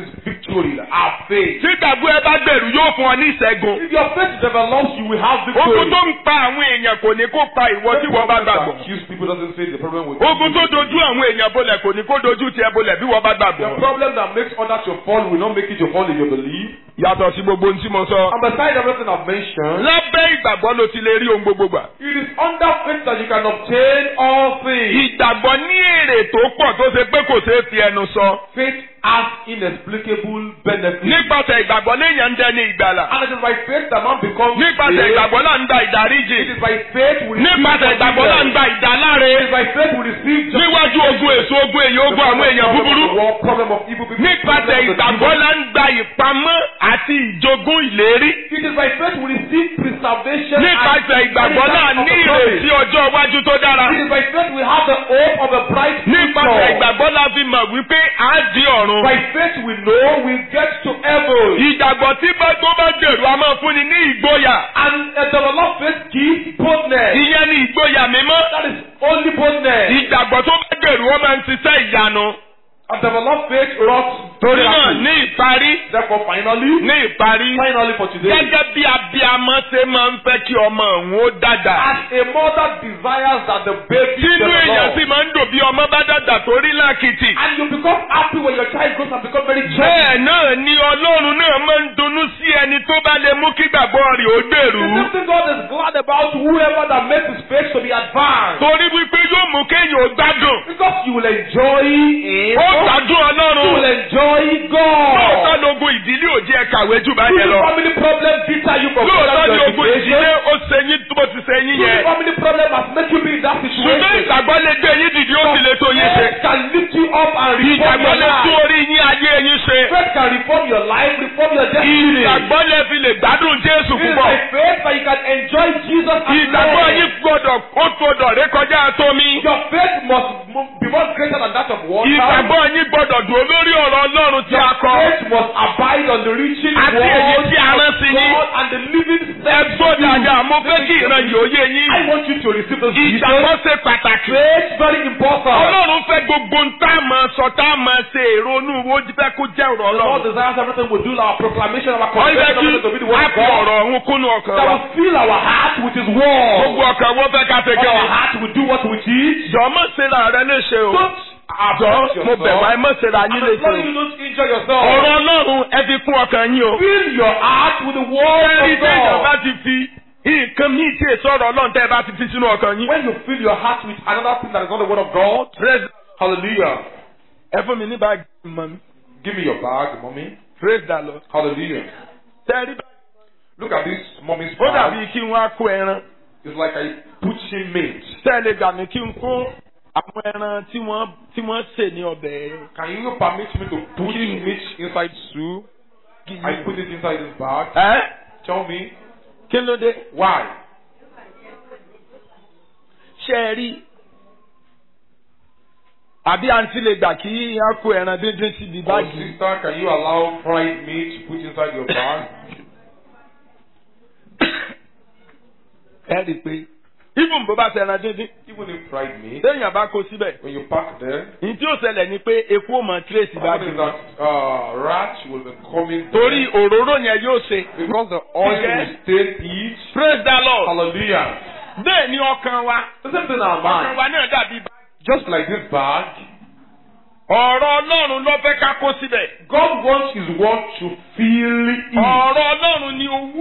Tí ìgbàgbọ́ ẹ bá gbèrú yóò fún ọ ní ìṣẹ́gun. If your faith develops, you will have victory. Ogun tó ń pa àwọn èèyàn kò ní kó pa ìwọ tí wọ́n bá gbàgbọ́. People doesn't say the problem with Ogun tó dojú àwọn èèyàn bolẹ̀ kò ní kó dojú tiẹ̀ bolẹ̀ bí wọ́n bá the gbàgbọ́. problem that makes others to fall will not make it to fall if you believe. Yàtọ̀ sí gbogbo ohun tí mo sọ. And besides everything I've mentioned, Lábẹ́ ìgbàgbọ́ ló ti lè rí ohun gbogbo gbà. it is under faith that you can obtain all things. Ìgbàgbọ́ ní èrè tó pọ̀ tó ṣe pé kò ṣeé fi ẹnu sọ. Faith has inexplicable benefits. Nípasẹ̀ ìgbàgbọ́ léèyàn ń dẹni ìgbàlà. And it is by faith that man becomes Nípasẹ̀ saved. ìgbàgbọ́ là ń gba ìdáríjì. It is by faith we receive Nípasẹ̀ ìgbàgbọ́ là ń gba ìdáláre. It is by faith we receive justice. Níwájú ogun èso ogun èyí ogun àwọn èèyàn búburú. Problem of evil people. Nípasẹ̀ ìgbàgbọ́ là ń gba ìpamọ́ àti ìjogún ìlérí. It is by faith we receive preservation. Nípasẹ̀ ìgbàgbọ́ náà ní ìrètí ọjọ́ iwájú tó dára. It is by faith we have the hope of a bright future. Nípasẹ̀ ìgbàgbọ́ la fi mọ̀ wípé à á di ọ̀run. By faith we know we get to heaven. Ìgbàgbọ́ tí bá tó bá gbèrú a máa fúnni ní ìgboyà. And a developed faith gives boldness. Ìyẹn ni ìgboyà mímọ́. That is only boldness. Ìgbàgbọ́ tó bá gbèrú ó máa ń ṣiṣẹ́ ìyanu. A developed faith wrought Torí náà ní ìparí. Therefore finally. Ní ìparí. Finally for today. Gẹ́gẹ́ bí abiyamọ ṣe máa ń fẹ́ kí ọmọ òun ó dàgbà. As a mother desires that the baby Tínú èèyàn develop. sì máa ń dùn bí ọmọ bá dàgbà torí lákìtì. And you become happy when your child grows and become very gentle. Bẹ́ẹ̀ náà ni Ọlọ́run náà máa ń dunnú sí ẹni tó bá lè mú kí gbàgbọ́ rẹ̀ ó gbèrú. The same thing God is glad about whoever that makes his faith to be advanced. Torí wípé yóò mú kéèyàn ó gbádùn. Because you will enjoy him. Ó gbádùn Ọlọ́run. You will enjoy God. Lóòótọ́ ni ogun ìdílé ò jẹ́ kàwé jù bá Do yẹn the lọ. family problem deter you from Lóòótọ́ further ni ogun education? ìdílé ó ṣe yín tó ti ṣe yín Do the yẹn. family problem has made you be in that Ṣùgbọ́n situation? ìgbàgbọ́ lè gbé yín dìde ó sì lè tó yín ṣe. Faith can lift you up and reform Ìgbàgbọ́ your lè tún life. orí yín ayé yín ṣe. Faith can reform your life, reform your destiny. Ìgbàgbọ́ lè fi lè gbádùn Jésù It is púpọ̀. by faith that you can enjoy Jesus as Ìgbàgbọ́ Lord. yín gbọ́dọ̀ ó gbọ́dọ̀ rékọjá tómi. Your faith must mo- be more greater than that of water. Ìgbàgbọ́ yín gbọ́dọ̀ dúró lórí ọ̀rọ̀ Ọlọ́run tí a Your kọ. faith must abide on the reaching Àti word èyí of tí a rán sí yín. God and the living Ẹ gbọ́ dáadáa, mo fẹ́ kí ìran yìí ó yé I yín. want you to receive this Ìgbàgbọ́ ṣe pàtàkì. faith very important. Ọlọ́run fẹ́ gbogbo ń tá a máa sọ tá a máa ṣe ìrònú wo fẹ́ kó jẹ́ ọ̀rọ̀ The Lord Ọlọ́run. desires everything we do, our proclamation, our Wọ́n fẹ́ confession, kí everything to be the word a of fi God. ọ̀rọ̀ ọ̀hún kúnnú ọkàn That wa. will fill our heart with His word. Gbogbo ọkàn wọ́n fẹ́ ká ṣe Our kẹ́wọ̀n. heart will do what we teach. Jọ̀ọ́ má ṣe ra rẹ léṣe o. Don't Jọ̀ọ́ abuse mo bẹ̀ wá ẹ yourself. má ṣe ra yín And as léṣe long o. as you don't injure yourself, Ọ̀rọ̀ Ọlọ́run ẹ fi kún ọkàn yín o. fill your heart with the word Ẹni of téèyàn bá God. ti fi nǹkan míì tí èso ọ̀rọ̀ Ọlọ́run tẹ́ ẹ bá ti fi sínú ọkàn yín. When you fill your heart with another thing that is not the word of God, Praise hallelujah. ẹ fún mi ní báàgì mọ́ mi. Give me your bag, mommy. Praise the Lord. Hallelujah. Tẹ́rí bá. Look at this mommy's Ó bag. dàbí kí n wá kó ẹran. It's like a butchering meat. Tẹ́lẹ̀ gbà mí kí n kó àwọn ẹran tí wọ́n tí wọ́n sè ní ọbẹ̀. Can you permit me to put meat inside soup? I put it inside this bag. Ẹ́ Tell me kí ló dé? why. Ṣé ẹ rí? Àbí àǹtí lè gbà kí á kó ẹran díndín síbi Oh, báàgì. sister, can you allow fried meat put inside your bag? Ẹ rí i pé even bó bá ṣe ẹran díndín, Even if fried meat, téèyàn bá kó síbẹ̀. when you pack there, Ní tí ó ṣẹlẹ̀ ni pé eku ó mọ tírèsì what báàgì. is that? Uh, rat will be coming Torí there òróró yẹn yóò ṣe. because the oil Okay. will stain it. Praise the Lord. Hallelujah. Bẹ́ẹ̀ ni ọkàn wa. The same thing in our Ọkàn mind. wa náà dàbí bá. Just like this bag, Ọ̀rọ̀ Ọlọ́run ló fẹ́ ká kó síbẹ̀. God wants His word to fill it. Ọ̀rọ̀ Ọlọ́run ni owó.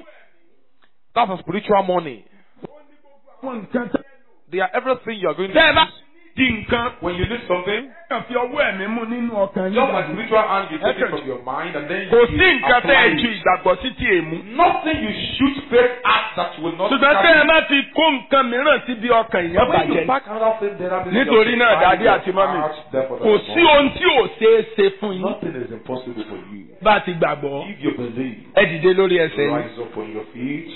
That's a spiritual money. They are everything you are going to Tẹ́ ẹ bá use. di nǹkan. When you need something, kàn fi ọwọ́ ẹ̀mí mú nínú ọkàn just yín. like spiritual hand, you take it from your mind and then Kò you sí nǹkan tẹ́ ẹ apply ju it. ìgbàgbọ́ sí ti èmú. Nothing you shoot faith at that will not Ṣùgbọ́n tẹ́ ẹ bá ti kó nǹkan mìíràn síbi ọkàn èèyàn But when you bàjẹ́. back another thing, there are Nítorí náà, dádì àti mọ́mì, kò sí ohun tí ò ṣeé ṣe fún yín. Nothing is impossible for you. Bá a ti gbàgbọ́, If you believe, ẹ dìde lórí ẹsẹ̀ yín. rise up on your feet.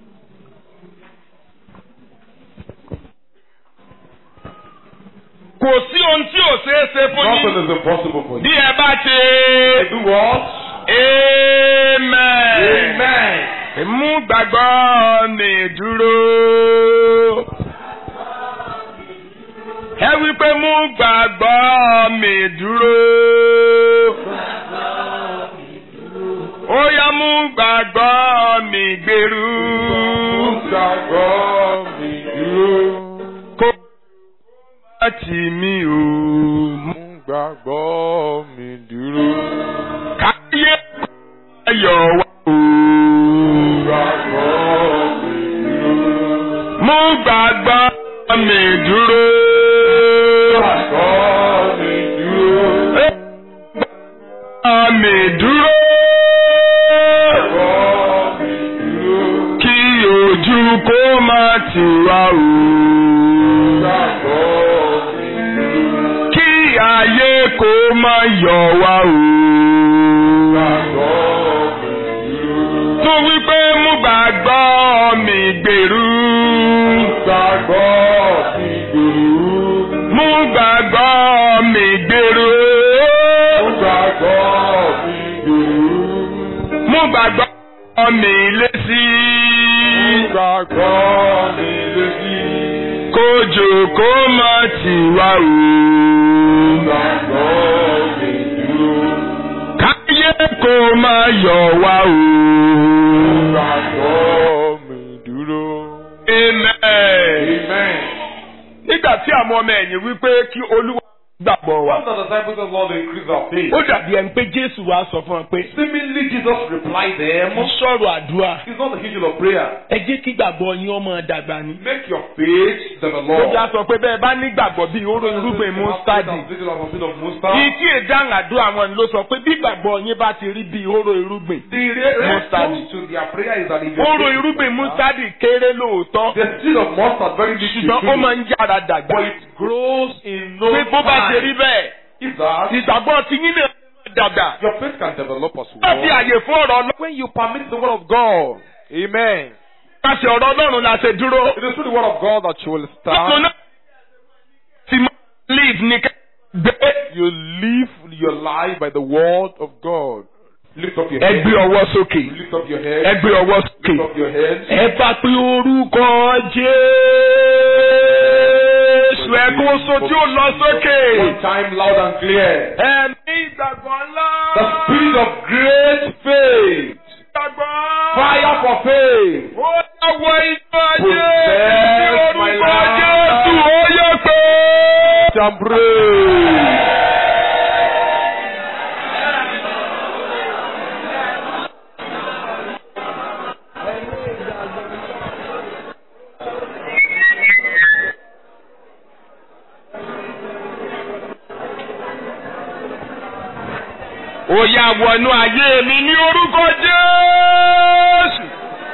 Kò sí ohun tí ò ṣeé ṣe fún Nothing yín. is impossible for Bí you. ẹ bá ṣe. Do what? Amen. Amen. Mú gbàgbọ́ mi dúró. Ẹ wí pé mú gbàgbọ́ mi dúró. Ó yá mú gbàgbọ́ mi gbèrú. Gbàgbọ́ mi dúró. Kó má tì mí o. Mú Gbàgbọ́ mi dúró. káyé ayọ̀ wá o. Gbàgbọ́ mi dúró. Mú gbàgbọ́ mi dúró. Gbàgbọ́ mi dúró. Gbàgbọ́ mi dúró. Gbàgbọ́ mi dúró. Kí ojú kó má tì wá o. Gbàgbọ́ mi dúró. Kí ayé kó má yọ̀ wá o. Gbàgbọ́ mi dúró. Tó wípé mú gbàgbọ́ mi gbèrú. Gbàgbọ́ mi dúró. Mú gbàgbọ́ mi gbèrú. Gbàgbọ́ mi dúró. Mú gbàgbọ́ mi lésì. Gbàgbọ́ mi létí. Kójò kó má tì wá o. Gbàgbọ́ mi dúró. Káyé kó má yọ̀ wá o. Gbàgbọ́ mi dúró. Amen. Amen. Nígbà tí àwọn ọmọ ẹ̀yìn wípé kí Olúwa gbàgbọ́ wa. Once the disciples of Lord increase our faith, Ó dàbí ẹni pé Jésù wá sọ fún ọ pé seemingly Jesus replied them, mo sọ̀rọ̀ àdúrà. it's not the issue of prayer. Ẹ jẹ́ kí gbàgbọ́ yín ọmọ dàgbà ni. Make your faith Ó develop. já sọ pé bẹ́ẹ̀ bá ní gbàgbọ́ bíi oró irúgbìn mustadi. Ìkí ìdáhùn àdúrà wọn ló sọ pé bí gbàgbọ́ yín bá ti rí bíi oró irúgbìn. The re- Mustard. response to their prayer is that if your Oró faith- irúgbìn mustadi kéré lóòótọ́. the seed of mustard very little, Ṣùgbọ́n ó máa ń yára dàgbà. but it grows in no Pé bó bá ṣe rí time. bẹ́ẹ̀, If that, ìgbàgbọ́ ti yín náà dàgbà. your faith can develop as Wọ́n fi well. àyè fún ọ̀rọ̀ Ọlọ́run. When you permit the word of God, amen. Káṣe ọ̀rọ̀ Ọlọ́run la ṣe dúró. It is through the word of God that you will Bákan stand. náà ti máa live ní ká gbé. You live your life by the word of God. Lift up your Ẹ head. gbé ọwọ́ sókè. Lift up your head. Ẹ gbé ọwọ́ Lift sókè. up your head. Ẹ bá pé orúkọ Jésù. Ẹ kó so tí ó lọ sókè. One time, loud and clear. Ẹ̀mí ìgbàgbọ́ ńlá. The spirit of great faith. Ìgbàgbọ́. Fire for faith. Ó yàwọ̀ inú ayé. Possess my Orúkọ life. Jésù ó yẹ pé. And pray. Ó yá wọnú ayé mi ní orúkọ Jésù.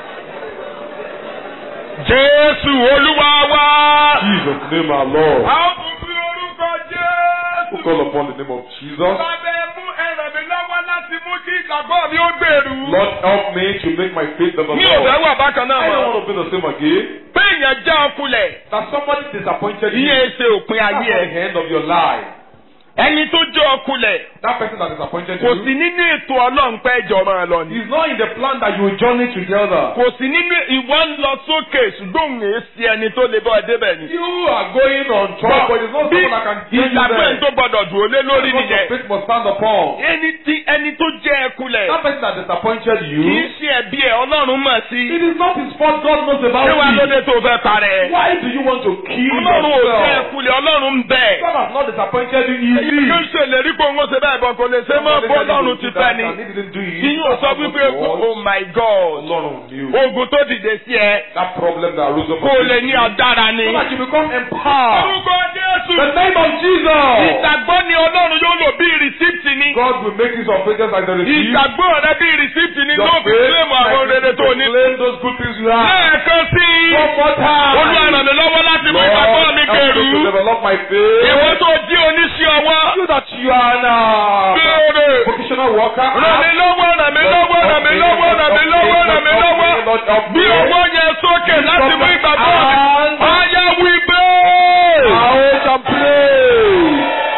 Jésù Olúwa wa. Jesus' name, our Lord. A ó tún fi orúkọ Jésù. Who call upon the name of Jesus? Lábẹ́ mú ẹ̀ràn mi lọ́wọ́ láti mú kí ìgbàgbọ́ mi ó gbèrú. Lord, help me to make my faith develop. Mi ò fẹ́ wà bákan náà I don't mọ́. want to be the same again. Pé èèyàn já ọkùnlẹ̀. That somebody disappointed you. Ìyẹn ṣe òpin That's ayé not the ẹ̀. end of your life. Ẹni tó jẹ́ ọkùnlẹ̀. That person that disappointed Kò you sí nínú ètò Ọlọ́run pé ẹjọ́ máa lọ ni. is not in the plan that you will journey together. Kò sí nínú ìwọ ń lọ sókè ṣùgbọ́n òun èé sí ẹni tó lè bọ́ ẹ débẹ̀ ni. You are going on top, but it's not Bí someone that can take you ìgbàgbọ́ ẹni there. tó gbọdọ̀ dùn ó lé lórí Because your nìyẹn. faith must stand upon. Ẹni tí ẹni tó jẹ́ ẹkulẹ̀. That person that disappointed Kì í you, ṣe ẹ̀bi ẹ̀ Ọlọ́run mọ̀ sí. it is not his fault. God knows Ṣé wàá about it. lóde tó fẹ́ parẹ́? Why do you want to kill Ọlọ́run ò jẹ́ yourself? ẹkulẹ̀ Ọlọ́run ń bẹ̀. God has not disappointed you Èyí easily. ló ń ṣèlérí pé òun ó ṣe bẹ́ẹ̀ bọ̀ kò lè ṣe mọ́ bó Ọlọ́run ti fẹ́ ni. Kí yóò sọ wípé oh my God Ọlọ́run knew ogun tó dìde sí ẹ that problem that arose up. kó o lè ní ọ̀dára ni. So that you become empowered. Orúkọ Jésù Jésù. The name of Jesus. Ìgbàgbọ́ ni Ọlọ́run yóò lò bí rìsíptì ni. God will make use of faith like the receipt. Ìgbàgbọ́ rẹ bí rìsíptì ni Your ló fi faith kílèmù àwọn rere tó ní. claim those good things you have. Lẹ́ẹ̀kan sí i. One more time. Olúwa ràn mí lọ́wọ́ láti mú Lord, ìgbàgbọ́ mi help me gbèrú. to develop my faith. Ìwọ tó jí oníṣẹ́ ọwọ́. You that you are an uh, Béèrè. vocational worker. Ràn mí lọ́wọ́, ràn mí lọ́wọ́, ràn mí lọ́wọ́, ràn mí lọ́wọ́, ràn mí lọ́wọ́. Bí ọwọ́ yẹn sókè láti mú ìgbàgbọ́ mi. Ayá wí pé. Out and play.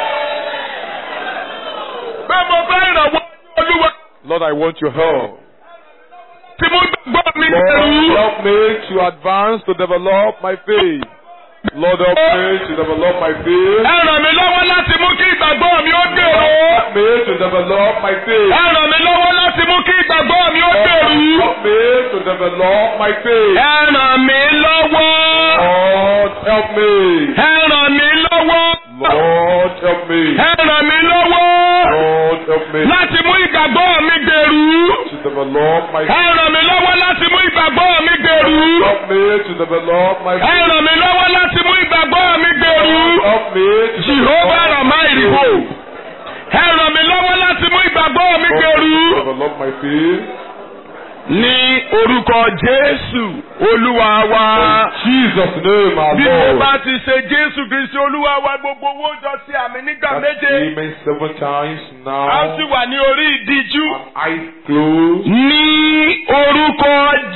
Bẹ́ẹ̀ mo fẹ́ ìrànwọ́ Olúwa. Lord, I want your help. Tí mo gbàgbọ́ mi Lord, gbèrú. help me to advance to develop my faith. Lord, help me to develop my faith. Ẹ ràn mí lọ́wọ́ láti mú kí ìgbàgbọ́ mi ó gbèrú. Help me to develop my faith. Ẹ ràn mí lọ́wọ́ láti mú kí ìgbàgbọ́ mi ó gbèrú. Help me to develop my faith. Ẹ ràn mí lọ́wọ́. Lord, help me. Ẹ ràn mí lọ́wọ́. Lord, help me. Ẹ ràn mí lọ́wọ́. Lord, help me Láti mú ìgbàgbọ́ mi gbèrú. to develop my Ẹ faith. ràn mí lọ́wọ́ láti mú ìgbàgbọ́ mi gbèrú. Help me to develop my Ẹ faith. ràn mí lọ́wọ́ láti mú ìgbàgbọ́ mi gbèrú. Help me to Jehovah develop Rama Ìrìbò. Ẹ ràn mí lọ́wọ́ láti mú ìgbàgbọ́ mi gbèrú. develop my faith. Ní orúkọ Jésù Olúwa wa. Jesus' name, our Bí mo Lord. bá ti ṣe Jésù Kristi Olúwa wa gbogbo owó jọ sí àmì nígbà That's méje. amen seven times A sì now. wà ní orí ìdíjú. And eyes closed. Ní orúkọ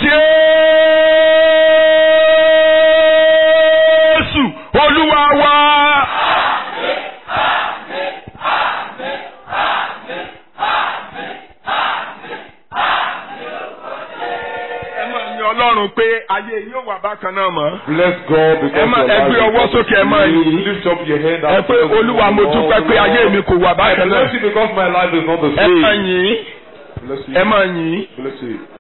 Jésù Olúwa wa. Ẹ máa yin Ọlọ́run pé ayé yóò wà bákan náà mọ́. Bless God because Ẹ má- your ẹ life gbé is ọwọ́ sókè, ẹ máa You yìn. lift up your hand Ẹ and pé Olúwa mo dúpẹ́ pé ayé mi kò wà I bákan náà. bless you because my life is not the Ẹ máa same. yìn. Bless you. Ẹ máa yìn. Bless you.